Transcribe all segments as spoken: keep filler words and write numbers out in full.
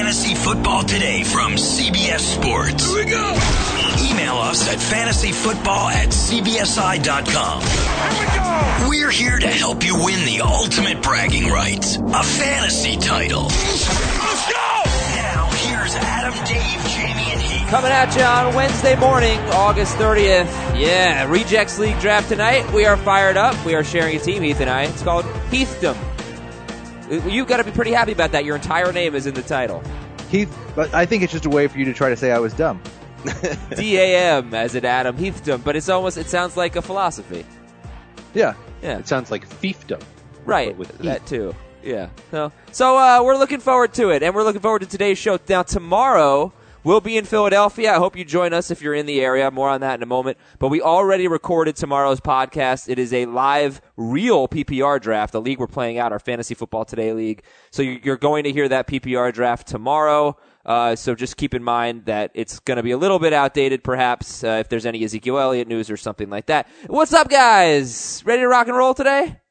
Fantasy Football Today from C B S Sports. Here we go. Email us at fantasy football at c b s i dot com. Here we go. We're here to help you win the ultimate bragging rights, a fantasy title. Let's go. Now, here's Adam, Dave, Jamie, and Heath. Coming at you on Wednesday morning, August thirtieth. Yeah, Rejects League draft tonight. We are fired up. We are sharing a team, Heath and I. It's called Heathdom. You've got to be pretty happy about that. Your entire name is in the title. Heath, but I think it's just a way for you to try to say I was dumb. D A M as in Adam Heathdom, but it's almost, it sounds like a philosophy. Yeah. Yeah. It sounds like fiefdom. Right, with that too. Yeah. So, so uh, we're looking forward to it, and we're looking forward to today's show. Now, tomorrow, we'll be in Philadelphia. I hope you join us if you're in the area. More on that in a moment. But we already recorded tomorrow's podcast. It is a live, real P P R draft, the league we're playing out, our Fantasy Football Today league. So you're going to hear that P P R draft tomorrow. Uh, so just keep in mind that it's going to be a little bit outdated, perhaps, uh, if there's any Ezekiel Elliott news or something like that. What's up, guys? Ready to rock and roll today?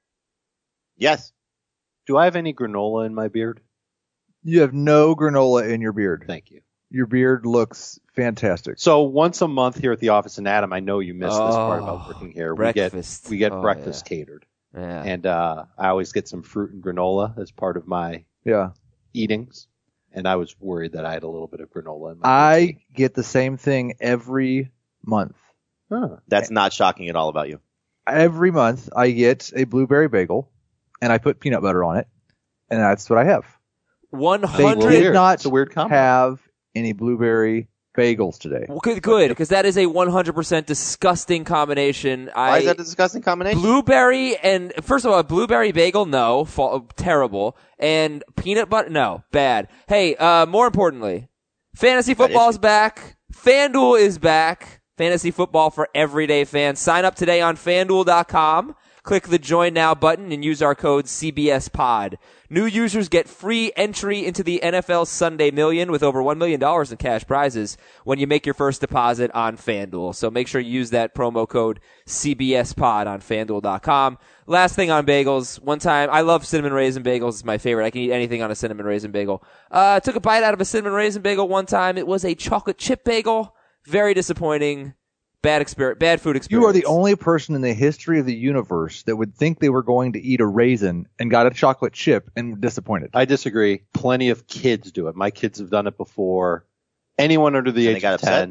Yes. Do I have any granola in my beard? You have no granola in your beard. Thank you. Your beard looks fantastic. So once a month here at the office, and Adam, I know you missed Oh, this part about working here. breakfast. We get we get Oh, breakfast yeah. catered, Yeah. and uh, I always get some fruit and granola as part of my Yeah. eatings. And I was worried that I had a little bit of granola in my I beard. get the same thing every month. Huh. That's not shocking at all about you. Every month I get a blueberry bagel, and I put peanut butter on it, and that's what I have. one They hundred did Weird. not It's a weird combo. have any blueberry bagels today. Well, good, good, because that is a one hundred percent disgusting combination. Why I, is that a disgusting combination? Blueberry and, first of all, a blueberry bagel, no, fa- terrible. And peanut butter, no, bad. Hey, uh, more importantly, fantasy football is back. FanDuel is back. Fantasy football for everyday fans. Sign up today on FanDuel dot com. Click the Join Now button and use our code C B S Pod. New users get free entry into the N F L Sunday Million with over one million dollars in cash prizes when you make your first deposit on FanDuel. So make sure you use that promo code C B S Pod on FanDuel dot com. Last thing on bagels. One time, I love cinnamon raisin bagels. It's my favorite. I can eat anything on a cinnamon raisin bagel. Uh, took a bite out of a cinnamon raisin bagel one time. It was a chocolate chip bagel. Very disappointing. Bad experience, bad food experience. You are the only person in the history of the universe that would think they were going to eat a raisin and got a chocolate chip and were disappointed. I disagree. Plenty of kids do it. My kids have done it before. Anyone under the And age they got of upset? ten.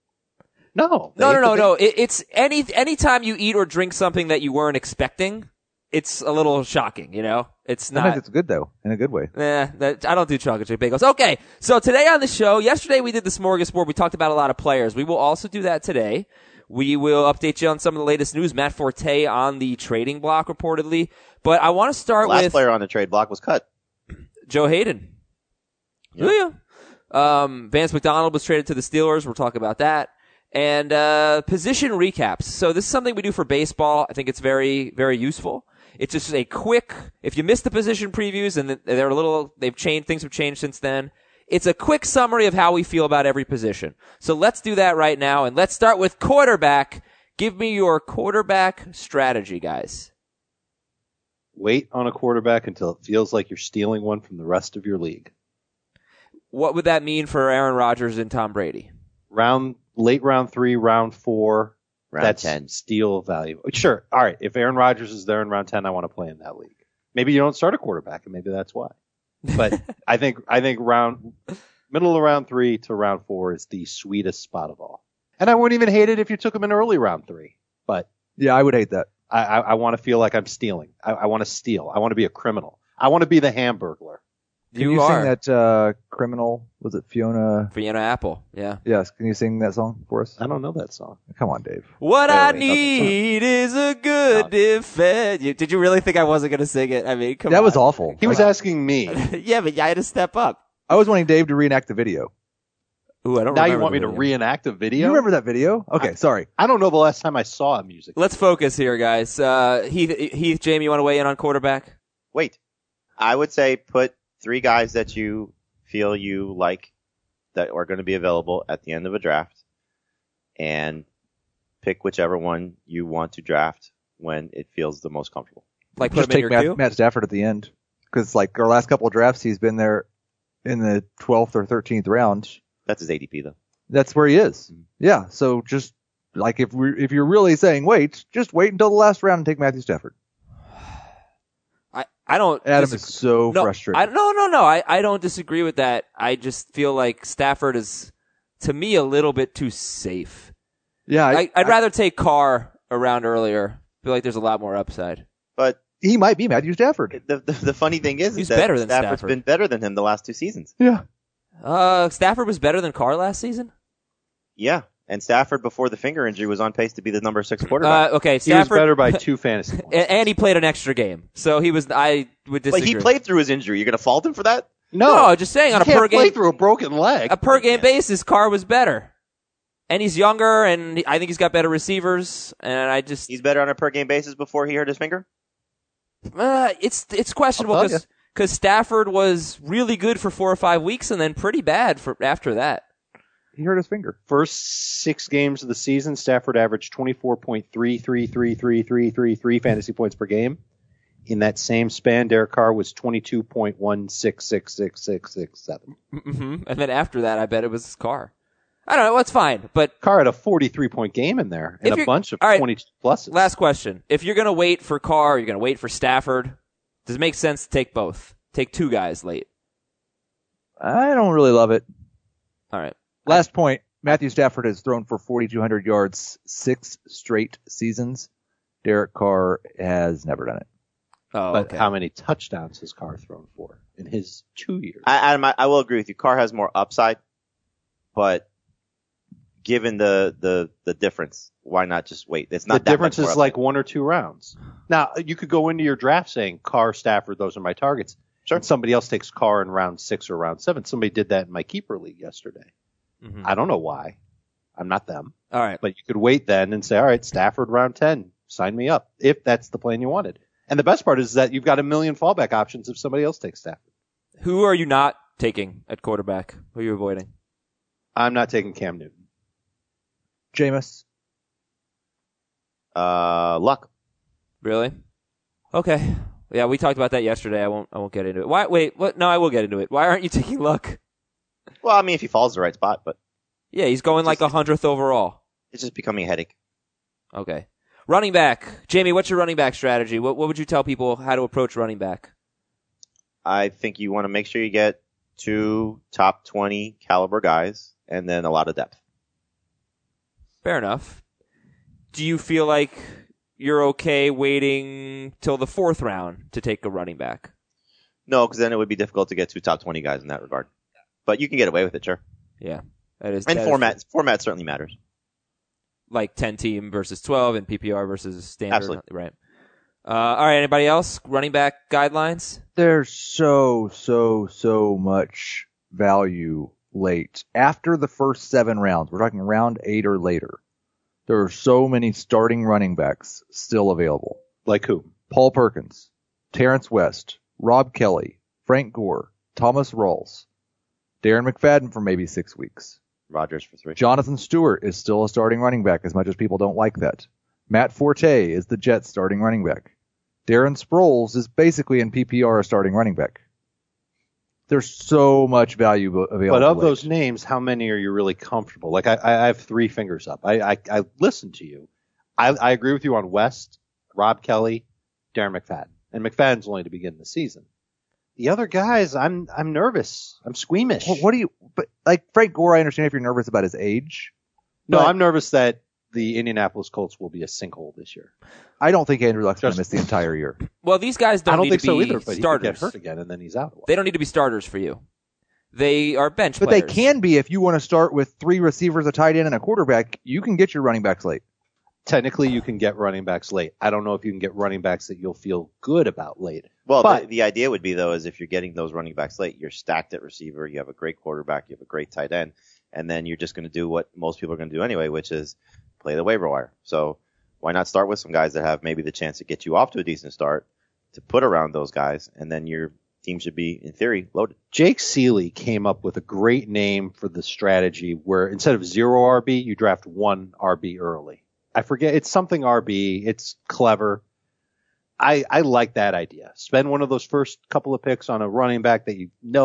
No. No, they- no, no, they- no. It, it's any anytime you eat or drink something that you weren't expecting, it's a little shocking. You know, it's Sometimes not. it's good though, in a good way. Eh, that, I don't do chocolate chip bagels. Okay, so today on the show, yesterday we did the smorgasbord. We talked about a lot of players. We will also do that today. We will update you on some of the latest news. Matt Forte on the trading block, reportedly. But I want to start Last with player on the trade block was cut. Joe Hayden. Yep. Yeah. Um, Vance McDonald was traded to the Steelers. We'll talk about that. And uh, position recaps. So this is something we do for baseball. I think it's very, very useful. It's just a quick, if you missed the position previews and they're a little, they've changed, things have changed since then. It's a quick summary of how we feel about every position. So let's do that right now. And let's start with quarterback. Give me your quarterback strategy, guys. Wait on a quarterback until it feels like you're stealing one from the rest of your league. What would that mean for Aaron Rodgers and Tom Brady? Round late round three, round four. Round that's ten. steal value. Sure. All right. If Aaron Rodgers is there in round ten, I want to play in that league. Maybe you don't start a quarterback, and maybe that's why. But I think I think round middle of round three to round four is the sweetest spot of all. And I wouldn't even hate it if you took him in early round three. But Yeah, I would hate that. I, I, I want to feel like I'm stealing. I, I want to steal. I want to be a criminal. I want to be the Hamburglar. Can You you, are. sing that uh, criminal? Was it Fiona? Fiona Apple, yeah. Yes. Can you sing that song for us? I don't know that song. Come on, Dave. What Wait, I wait, need is a good defense. You, did you really think I wasn't going to sing it? I mean, come that on. was awful. He was asking me. Yeah, but I had to step up. I was wanting Dave to reenact the video. Ooh, I don't Now you remember want me the to video. reenact a video? You remember that video? Okay, sorry. I don't know the last time I saw a music. Let's focus here, guys. Uh, Heath, Heath, Jamie, you want to weigh in on quarterback? Wait. I would say put three guys that you feel you like that are going to be available at the end of a draft and pick whichever one you want to draft when it feels the most comfortable. Like put Just him in take your Matt, queue? Matt Stafford at the end. Because like our last couple of drafts, he's been there in the twelfth or thirteenth round. That's his A D P though. That's where he is. Yeah. So just like if we if you're really saying wait, just wait until the last round and take Matthew Stafford. I, I don't. Adam disagree. is so no, frustrated. I, no, no, no. I, I don't disagree with that. I just feel like Stafford is, to me, a little bit too safe. Yeah. I, I, I'd I, rather take Carr around earlier. I feel like there's a lot more upside. But he might be Matthew Stafford. the the, the funny thing is, He's is that better than Stafford's Stafford. been better than him the last two seasons. Yeah. Uh, Stafford was better than Carr last season? Yeah. And Stafford, before the finger injury, was on pace to be the number six quarterback. Uh, okay, He was Stafford. better by two fantasy points. and, and he played an extra game. So he was, I would but disagree. he played through his injury. You're going to fault him for that? No, just saying on a you can't per play game, through a broken leg. a per game basis, Carr was better. And he's younger, and I think he's got better receivers, and I just, He's better on a per game basis before he hurt his finger? uh, it's, it's questionable I'll tell because, because Stafford was really good for four or five weeks and then pretty bad for after that. He hurt his finger. First six games of the season, Stafford averaged twenty-four point three three three three three three three fantasy points per game. In that same span, Derek Carr was twenty-two point one six six six six six seven. Mm-hmm. And then after that, I bet it was Carr. I don't know. It's fine. But Carr had a forty-three point game in there If and a you're- bunch of all right, twenty-two pluses. last question. If you're going to wait for Carr, you're going to wait for Stafford. Does it make sense to take both? Take two guys late. I don't really love it. All right. Last point. Matthew Stafford has thrown for forty-two hundred yards six straight seasons. Derek Carr has never done it. Oh, But okay. how many touchdowns has Carr thrown for in his two years? I, Adam, I, I will agree with you. Carr has more upside, but given the, the, the difference, why not just wait? It's not the that difference much more is upside. like one or two rounds. Now, you could go into your draft saying Carr, Stafford, those are my targets. Sure. And somebody else takes Carr in round six or round seven. Somebody did that in my keeper league yesterday. Mhm. I don't know why. I'm not them. All right. But you could wait then and say, all right, Stafford round ten, sign me up, if that's the plan you wanted. And the best part is that you've got a million fallback options if somebody else takes Stafford. Who are you not taking at quarterback? Who are you avoiding? I'm not taking Cam Newton. Jameis. Uh, Luck. Really? Okay. Yeah, we talked about that yesterday. I won't. I won't get into it. Why? Wait. What? No, I will get into it. Why aren't you taking Luck? Well, I mean, if he falls the right spot, but Yeah, he's going like a hundredth overall. it's just becoming a headache. Okay. Running back, Jamie. What's your running back strategy? What What would you tell people how to approach running back? I think you want to make sure you get two top twenty caliber guys and then a lot of depth. Fair enough. Do you feel like you're okay waiting till the fourth round to take a running back? No, because then it would be difficult to get two top twenty guys in that regard. But you can get away with it, sure. Yeah, that is. And that is format format certainly matters. like ten team versus twelve and P P R versus standard. Absolutely. Right. Uh, all right. Anybody else? Running back guidelines? There's so, so, so much value late. After the first seven rounds, we're talking round eight or later, there are so many starting running backs still available. Like who? Paul Perkins, Terrence West, Rob Kelly, Frank Gore, Thomas Rawls, Darren McFadden for maybe six weeks. Rodgers for three. Jonathan Stewart is still a starting running back, as much as people don't like that. Matt Forte is the Jets starting running back. Darren Sproles is basically in P P R a starting running back. There's so much value available. But of late. those names, how many are you really comfortable? Like I, I have three fingers up. I, I, I listen to you. I, I agree with you on West, Rob Kelly, Darren McFadden, and McFadden's only to begin the season. The other guys, I'm I'm nervous. I'm squeamish. Well, what do you? But like Frank Gore, I understand if you're nervous about his age. no, but I'm nervous that the Indianapolis Colts will be a sinkhole this year. I don't think Andrew Luck's going to Just- miss the entire year. Well, these guys don't, I don't need think to so be either, but he could starters. get hurt again and then he's out. a while. They don't need to be starters for you. They are bench But players. they can be if you want to start with three receivers, a tight end, and a quarterback. You can get your running backs late. Technically, you can get running backs late. I don't know if you can get running backs that you'll feel good about late. Well, But- the, the idea would be, though, is if you're getting those running backs late, you're stacked at receiver, you have a great quarterback, you have a great tight end, and then you're just going to do what most people are going to do anyway, which is play the waiver wire. So why not start with some guys that have maybe the chance to get you off to a decent start to put around those guys, and then your team should be, in theory, loaded. Jake Seeley came up with a great name for the strategy where instead of zero R B, you draft one R B early. I forget. It's something R B. It's clever. I, I like that idea. Spend one of those first couple of picks on a running back that you know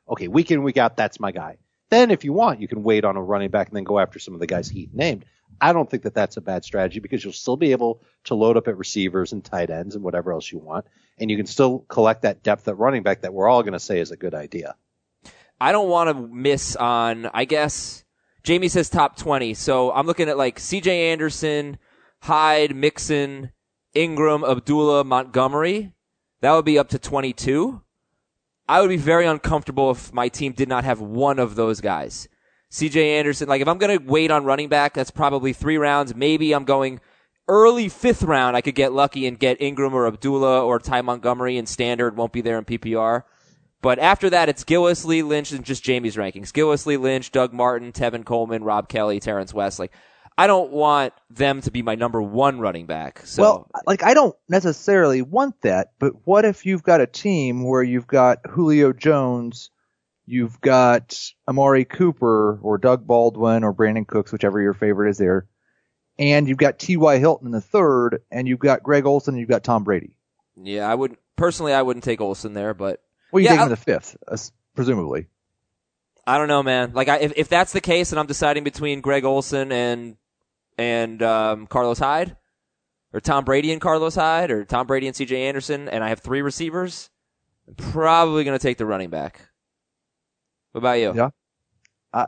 okay, week in, week out, that's my guy. Then if you want, you can wait on a running back and then go after some of the guys Heath named. I don't think that that's a bad strategy because you'll still be able to load up at receivers and tight ends and whatever else you want. And you can still collect that depth at running back that we're all going to say is a good idea. I don't want to miss on, I guess, Jamie says top twenty. So I'm looking at like C J Anderson, Hyde, Mixon, Ingram, Abdullah, Montgomery. That would be up to twenty-two. I would be very uncomfortable if my team did not have one of those guys. C J Anderson, like if I'm going to wait on running back, that's probably three rounds. Maybe I'm going early fifth round. I could get lucky and get Ingram or Abdullah or Ty Montgomery in standard. Won't be there in P P R. But after that, it's Gillis, Lee, Lynch, and just Jamie's rankings. Gillis, Lee, Lynch, Doug Martin, Tevin Coleman, Rob Kelly, Terrence West. Like, I don't want them to be my number one running back. So. Well, like I don't necessarily want that, but what if you've got a team where you've got Julio Jones, you've got Amari Cooper or Doug Baldwin or Brandon Cooks, whichever your favorite is there, and you've got T Y Hilton in the third, and you've got Greg Olsen, and you've got Tom Brady. Yeah, I would personally, I wouldn't take Olsen there, but well, you yeah, take him I'll, in the fifth, uh, presumably. I don't know, man. Like, I, if if that's the case, and I'm deciding between Greg Olsen and and um, Carlos Hyde, or Tom Brady and Carlos Hyde, or Tom Brady and C J Anderson, and I have three receivers, I'm probably going to take the running back. What about you? Yeah. Uh,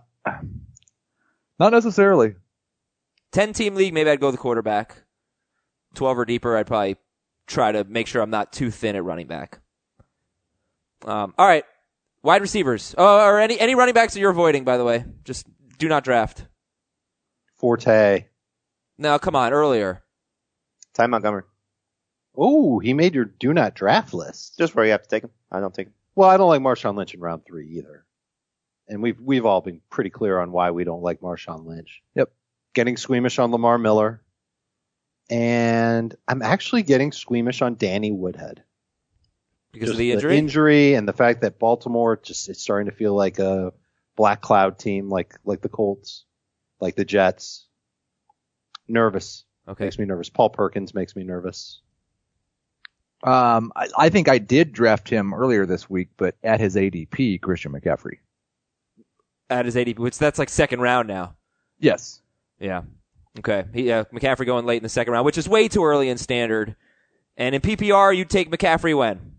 not necessarily. ten-team league, maybe I'd go the quarterback. twelve or deeper, I'd probably try to make sure I'm not too thin at running back. Um, all right. Wide receivers. Oh, or any any running backs that you're avoiding, by the way. Just do not draft. Forte. No, come on, earlier. Ty Montgomery. Oh, he made your do not draft list. Just where you have to take him. I don't take him. Well, I don't like Marshawn Lynch in round three either. And we've we've all been pretty clear on why we don't like Marshawn Lynch. Yep. Getting squeamish on Lamar Miller. And I'm actually getting squeamish on Danny Woodhead. Because just of the injury? The injury and the fact that Baltimore just it's starting to feel like a black cloud team, like like the Colts, like the Jets. Nervous. Okay. Makes me nervous. Paul Perkins makes me nervous. Um, I, I think I did draft him earlier this week, but at his A D P, Christian McCaffrey. At his A D P, which that's like second round now. Yes. Yeah. Okay. He, uh, McCaffrey going late in the second round, which is way too early in standard. And in P P R, you'd take McCaffrey when?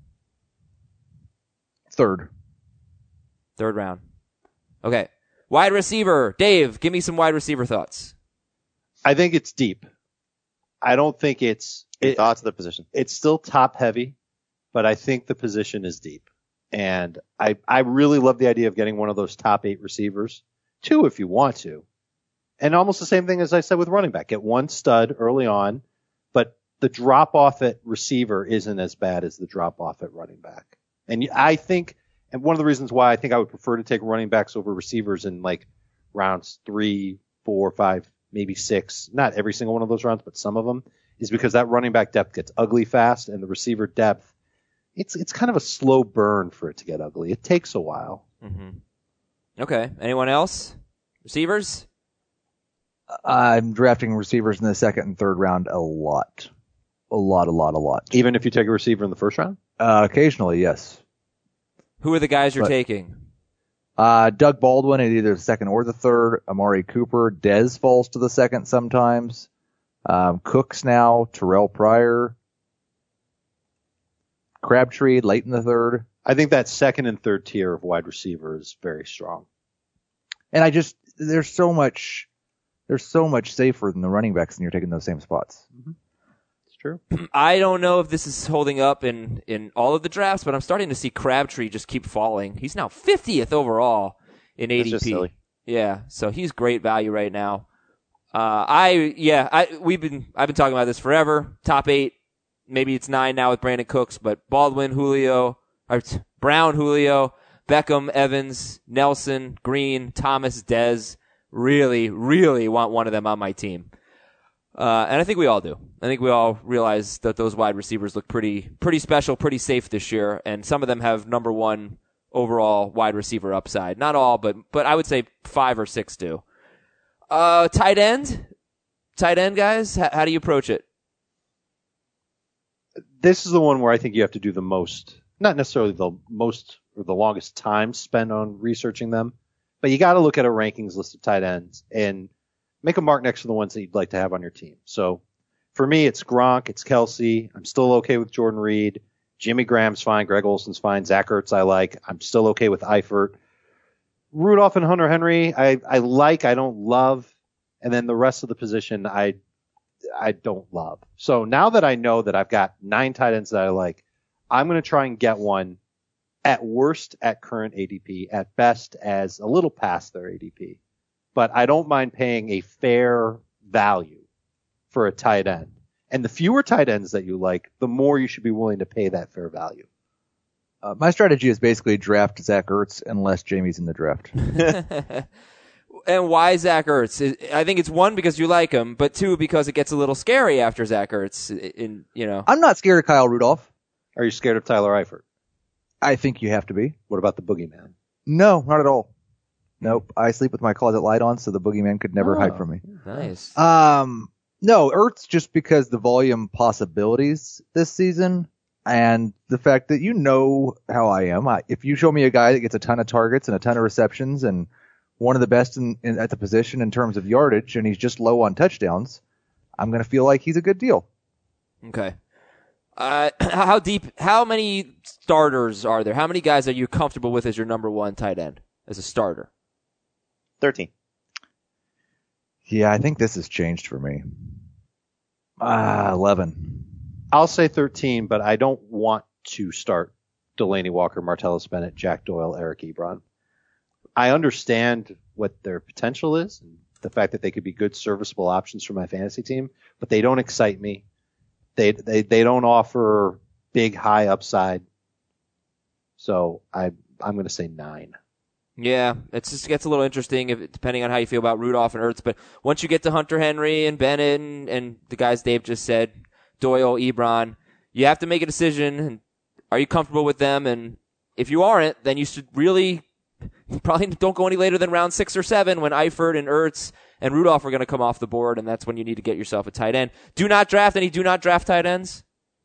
Third. Third round. Okay. Wide receiver. Dave, give me some wide receiver thoughts. I think it's deep. I don't think it's Your it, thoughts of the position. it's still top heavy, but I think the position is deep. And I, I really love the idea of getting one of those top eight receivers. Two if you want to. And almost the same thing as I said with running back. Get one stud early on, but the drop off at receiver isn't as bad as the drop off at running back. And I think, and one of the reasons why I think I would prefer to take running backs over receivers in like rounds three, four, five, maybe six, not every single one of those rounds, but some of them, is because that running back depth gets ugly fast, and the receiver depth, it's it's kind of a slow burn for it to get ugly. It takes a while. Mm-hmm. Okay. Anyone else? Receivers? I'm drafting receivers in the second and third round a lot. A lot, a lot, a lot. Even if you take a receiver in the first round? Uh, occasionally, yes. Who are the guys you're But- taking? Uh, Doug Baldwin at either the second or the third. Amari Cooper. Dez falls to the second sometimes. Um, Cooks now. Terrell Pryor. Crabtree late in the third. I think that second and third tier of wide receiver is very strong. And I just, there's so much, there's so much safer than the running backs and you're taking those same spots. It's true. I don't know if this is holding up in, in all of the drafts, but I'm starting to see Crabtree just keep falling. He's now fiftieth overall in A D P. That's just silly. Yeah, so he's great value right now. Uh, I yeah, I we've been I've been talking about this forever. Top eight, maybe it's nine now with Brandon Cooks, but Baldwin, Julio, or t- Brown, Julio, Beckham, Evans, Nelson, Green, Thomas, Dez. Really, really want one of them on my team. Uh, and I think we all do. I think we all realize that those wide receivers look pretty, pretty special, pretty safe this year, and some of them have number one overall wide receiver upside. Not all, but but I would say five or six do. Uh, tight end, tight end guys. How, how do you approach it? This is the one where I think you have to do the most, not necessarily the most or the longest time spent on researching them. But you got to look at a rankings list of tight ends and make a mark next to the ones that you'd like to have on your team. So for me, it's Gronk, it's Kelsey. I'm still okay with Jordan Reed. Jimmy Graham's fine. Greg Olson's fine. Zach Ertz I like. I'm still okay with Eifert. Rudolph and Hunter Henry, I, I like, I don't love. And then the rest of the position, I I don't love. So now that I know that I've got nine tight ends that I like, I'm going to try and get one at worst at current A D P, at best as a little past their A D P. But I don't mind paying a fair value for a tight end. And the fewer tight ends that you like, the more you should be willing to pay that fair value. Uh, my strategy is basically draft Zach Ertz unless Jamie's in the draft. And why Zach Ertz? I think it's one, because you like him, but two, because it gets a little scary after Zach Ertz. In, you know, I'm not scared of Kyle Rudolph. Are you scared of Tyler Eifert? I think you have to be. What about the boogeyman? No, not at all. Nope. I sleep with my closet light on, so the boogeyman could never oh, hide from me. Nice. Um, no, Ertz just because the volume possibilities this season and the fact that you know how I am. I, if you show me a guy that gets a ton of targets and a ton of receptions and one of the best in, in, at the position in terms of yardage, and he's just low on touchdowns, I'm going to feel like he's a good deal. Okay. Uh, how deep, how many starters are there? How many guys are you comfortable with as your number one tight end as a starter? thirteen. Yeah, I think this has changed for me. Ah, uh, eleven. I'll say thirteen, but I don't want to start Delaney Walker, Martellus Bennett, Jack Doyle, Eric Ebron. I understand what their potential is, and the fact that they could be good, serviceable options for my fantasy team, but they don't excite me. They they they don't offer big, high upside. So I I'm going to say nine. Yeah, it just gets a little interesting if, depending on how you feel about Rudolph and Ertz. But once you get to Hunter Henry and Bennett and, and the guys Dave just said, Doyle, Ebron, you have to make a decision. And are you comfortable with them? And if you aren't, then you should really probably don't go any later than round six or seven when Eifert and Ertz and Rudolph are going to come off the board, and that's when you need to get yourself a tight end. Do not draft any do not draft tight ends.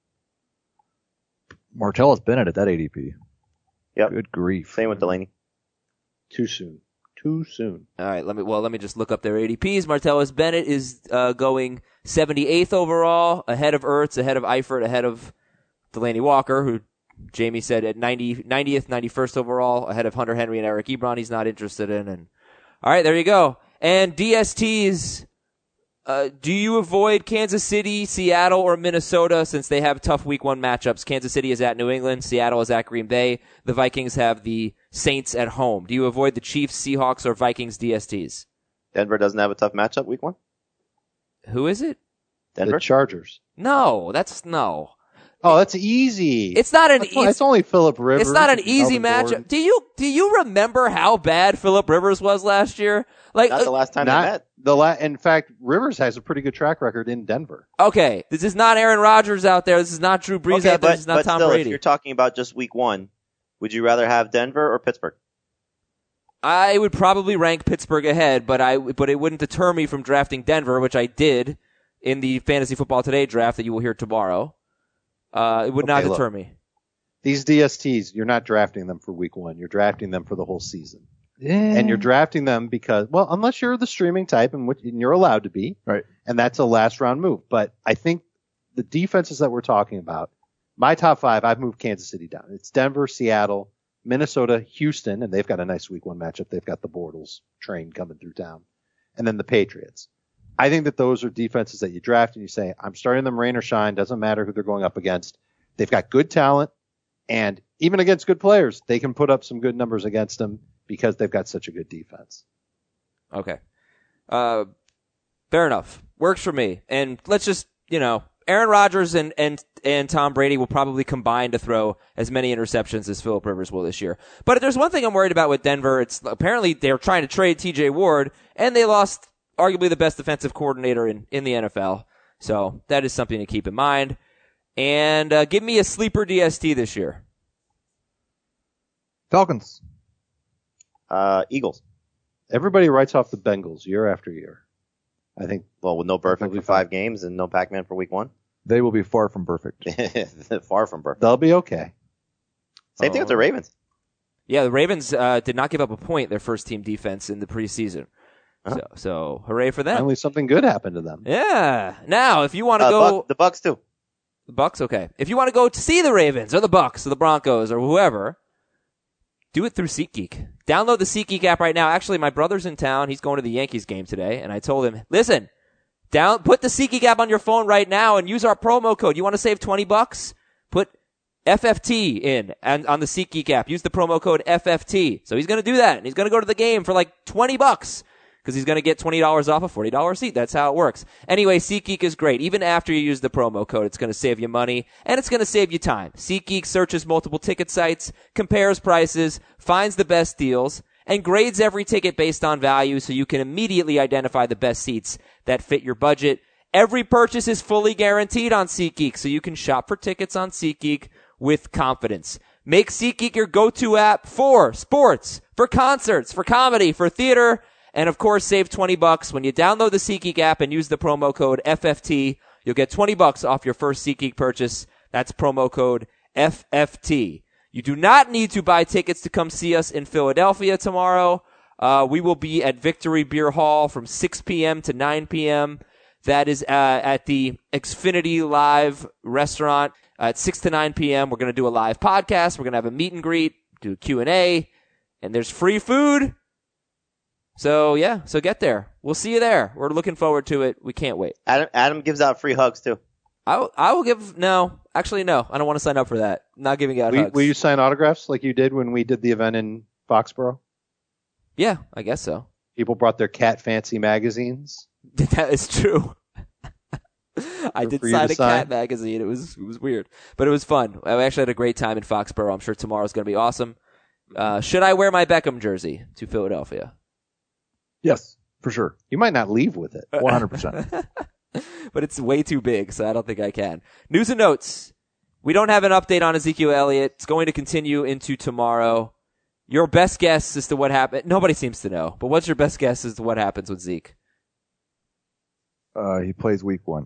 Martellus Bennett at that A D P. Yep. Good grief. Same with Delaney. Too soon. Too soon. All right, let me well let me just look up their A D Ps. Martellus Bennett is uh, going seventy-eighth overall, ahead of Ertz, ahead of Eifert, ahead of Delaney Walker, who Jamie said at ninety, ninetieth, ninety-first overall, ahead of Hunter Henry and Eric Ebron. He's not interested in. And all right, there you go. And D S Ts, uh, do you avoid Kansas City, Seattle, or Minnesota since they have tough week one matchups? Kansas City is at New England. Seattle is at Green Bay. The Vikings have the Saints at home. Do you avoid the Chiefs, Seahawks, or Vikings D S Ts? Denver doesn't have a tough matchup week one? Who is it? Denver? The Chargers. No, that's no. Oh, that's easy. It's not an That's- easy. It's only Phillip Rivers. It's not an easy Melvin matchup. Gordon. Do you do you remember how bad Phillip Rivers was last year? Like, Not the last time they Not met. the la- In fact, Rivers has a pretty good track record in Denver. okay, this is not Aaron Rodgers out there. This is not Drew Brees Okay, out there. but, This is not but Tom still, if Brady. you're talking about just week one, would you rather have Denver or Pittsburgh? I would probably rank Pittsburgh ahead, but I but it wouldn't deter me from drafting Denver, which I did in the Fantasy Football Today draft that you will hear tomorrow. Uh, it would not Okay, look. deter me. These D S Ts, you're not drafting them for week one. You're drafting them for the whole season. Yeah. And you're drafting them because, well, unless you're the streaming type, and, which, and you're allowed to be, Right. and that's a last round move. But I think the defenses that we're talking about, my top five, I've moved Kansas City down. It's Denver, Seattle, Minnesota, Houston, and they've got a nice week one matchup. They've got the Bortles train coming through town, and then the Patriots. I think that those are defenses that you draft and you say, I'm starting them rain or shine. Doesn't matter who they're going up against. They've got good talent, and even against good players, they can put up some good numbers against them because they've got such a good defense. Okay. Uh, fair enough. Works for me. And let's just, you know, Aaron Rodgers and, and, and Tom Brady will probably combine to throw as many interceptions as Phillip Rivers will this year. But if there's one thing I'm worried about with Denver, it's apparently they're trying to trade T J Ward, and they lost arguably the best defensive coordinator in, in the N F L. So that is something to keep in mind. And uh, give me a sleeper D S T this year. Falcons. Uh, Eagles. Everybody writes off the Bengals year after year. I think Well, with no They'll Burfict be for five games and no Pac-Man for week one. They will be far from perfect. Far from perfect. they'll be okay. Same thing with the Ravens. Yeah, the Ravens uh, did not give up a point, their first team defense in the preseason. Huh. So, so hooray for them. Finally, something good happened to them. Yeah. Now, if you want to Uh, go, Buck, the Bucks too. the Bucks, okay. If you want to go to see the Ravens or the Bucks or the Broncos or whoever, do it through SeatGeek. Download the SeatGeek app right now. Actually, my brother's in town. He's going to the Yankees game today, and I told him, listen, down, put the SeatGeek app on your phone right now and use our promo code. You want to save twenty bucks? Put F F T in and on the SeatGeek app. Use the promo code F F T. So he's going to do that, and he's going to go to the game for like twenty bucks. Because he's going to get twenty dollars off a forty dollars seat. That's how it works. Anyway, SeatGeek is great. Even after you use the promo code, it's going to save you money, and it's going to save you time. SeatGeek searches multiple ticket sites, compares prices, finds the best deals, and grades every ticket based on value so you can immediately identify the best seats that fit your budget. Every purchase is fully guaranteed on SeatGeek, so you can shop for tickets on SeatGeek with confidence. Make SeatGeek your go-to app for sports, for concerts, for comedy, for theater, and of course, save twenty bucks when you download the SeatGeek app and use the promo code F F T. You'll get twenty bucks off your first SeatGeek purchase. That's promo code F F T. You do not need to buy tickets to come see us in Philadelphia tomorrow. Uh, we will be at Victory Beer Hall from six p.m. to nine p.m. That is uh, at the Xfinity Live restaurant at six to nine p.m. We're going to do a live podcast. We're going to have a meet and greet, do a Q and A, and there's free food. So, yeah, so get there. We'll see you there. We're looking forward to it. We can't wait. Adam, Adam gives out free hugs too. I, w- I will give, no, actually, no. I don't want to sign up for that. I'm not giving out Will, hugs. will you sign autographs like you did when we did the event in Foxborough? Yeah, I guess so. People brought their cat fancy magazines. That is true. I For- did for you sign to a sign? cat magazine. It was it was weird, but it was fun. I actually had a great time in Foxborough. I'm sure tomorrow's going to be awesome. Uh, should I wear my Beckham jersey to Philadelphia? Yes, for sure. You might not leave with it. one hundred percent. But it's way too big, so I don't think I can. News and notes. We don't have an update on Ezekiel Elliott. It's going to continue into tomorrow. Your best guess as to what happened? Nobody seems to know, but what's your best guess as to what happens with Zeke? Uh, he plays week one.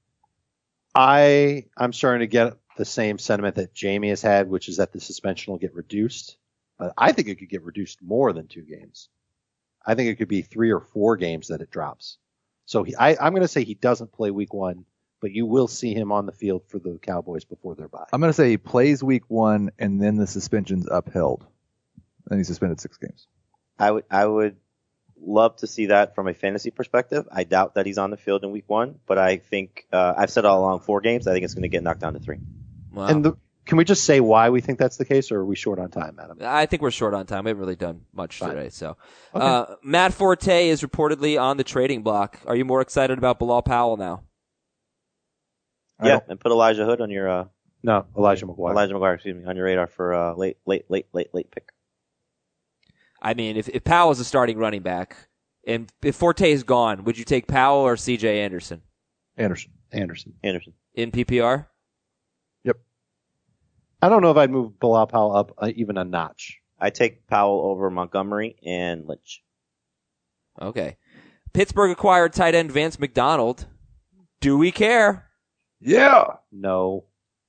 I I'm starting to get the same sentiment that Jamie has had, which is that the suspension will get reduced. But I think it could get reduced more than two games. I think it could be three or four games that it drops. So he, I, I'm going to say he doesn't play week one, but you will see him on the field for the Cowboys before their bye. I'm going to say he plays week one and then the suspension's upheld. Then he's suspended six games. I would I would love to see that from a fantasy perspective. I doubt that he's on the field in week one, but I think uh, I've said all along four games. I think it's going to get knocked down to three. Wow. And the, can we just say why we think that's the case, or are we short on time, Adam? I think we're short on time. We haven't really done much Fine. today. So, Okay. uh, Matt Forte is reportedly on the trading block. Are you more excited about Bilal Powell now? I Yeah, don't- and put Elijah Hood on your uh, No, Elijah McGuire. Elijah McGuire, excuse me, on your radar for uh, late, late, late, late, late pick. I mean, if, if Powell is a starting running back and if Forte is gone, would you take Powell or C J Anderson Anderson. Anderson. Anderson. in P P R? Yep. I don't know if I'd move Bilal Powell up uh, even a notch. I take Powell over Montgomery and Lynch. Okay. Pittsburgh acquired tight end Vance McDonald. Do we care? Yeah. No.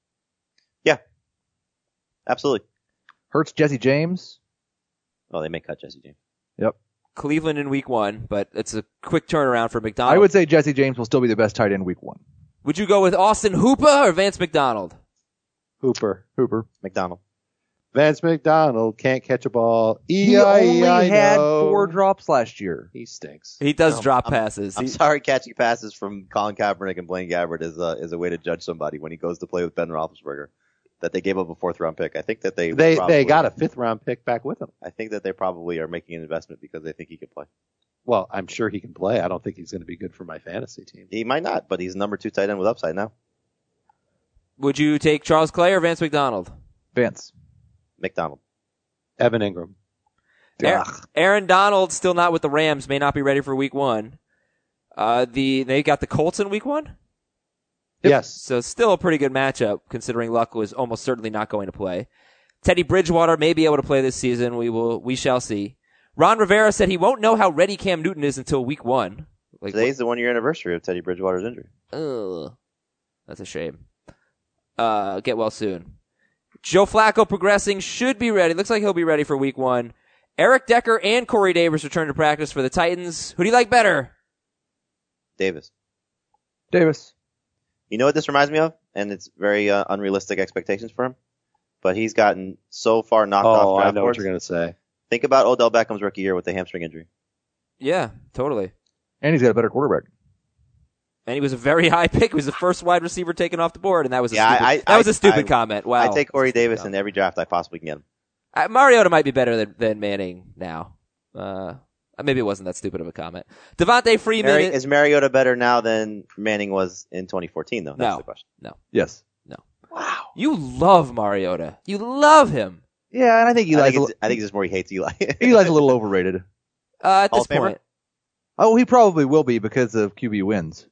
Absolutely. Hurts Jesse James. Oh, they may cut Jesse James. Yep. Cleveland in week one, but it's a quick turnaround for McDonald. I would say Jesse James will still be the best tight end week one. Would you go with Austin Hooper or Vance McDonald? Hooper. Hooper. McDonald. Vance McDonald can't catch a ball. E He I E only I had know. four drops last year. He stinks. He does No, drop I'm- passes. I'm He- sorry, catching passes from Colin Kaepernick and Blaine Gabbert is a, is a way to judge somebody when he goes to play with Ben Roethlisberger. That they gave up a fourth round pick. I think that they They probably, they got a fifth round pick back with him. I think that they probably are making an investment because they think he can play. Well, I'm sure he can play. I don't think he's going to be good for my fantasy team. He might not, but he's number two tight end with upside now. Would you take Charles Clay or Vance McDonald? Vance. McDonald. Evan Ingram. Aaron, Aaron Donald still not with the Rams, may not be ready for week one. Uh, the they got the Colts in week one, Yes. so still a pretty good matchup considering Luck was almost certainly not going to play. Teddy Bridgewater may be able to play this season. We will, we shall see. Ron Rivera said he won't know how ready Cam Newton is until week one. Like, Today's the one year anniversary of Teddy Bridgewater's injury. ugh, that's a shame. Uh, get well soon. Joe Flacco progressing, should be ready. Looks like he'll be ready for week one. Eric Decker and Corey Davis return to practice for the Titans. Who do you like better? Davis. Davis. You know what this reminds me of? And it's very uh, unrealistic expectations for him. But he's gotten so far knocked Oh, off I draft know what boards. you're going to say. Think about Odell Beckham's rookie year with the hamstring injury. Yeah, totally. And he's got a better quarterback. And he was a very high pick. He was the first wide receiver taken off the board, and that was a Yeah, stupid, I- that I- was a stupid I- comment. Wow. I take Corey That's a stupid Davis comment. in every draft I possibly can get him. Uh, Mariota might be better than, than Manning now. Uh, maybe it wasn't that stupid of a comment. Devontae Freeman. Mari- is Mariota better now than Manning was in twenty fourteen, though? That's No. the question. No. Yes. Wow. You love Mariota. You love him. Yeah, and I think I Eli's, think, a, it's, I think it's just more he hates Eli. Eli's a little overrated. Uh, at Hall this of Famer? point. Oh, he probably will be because of Q B wins.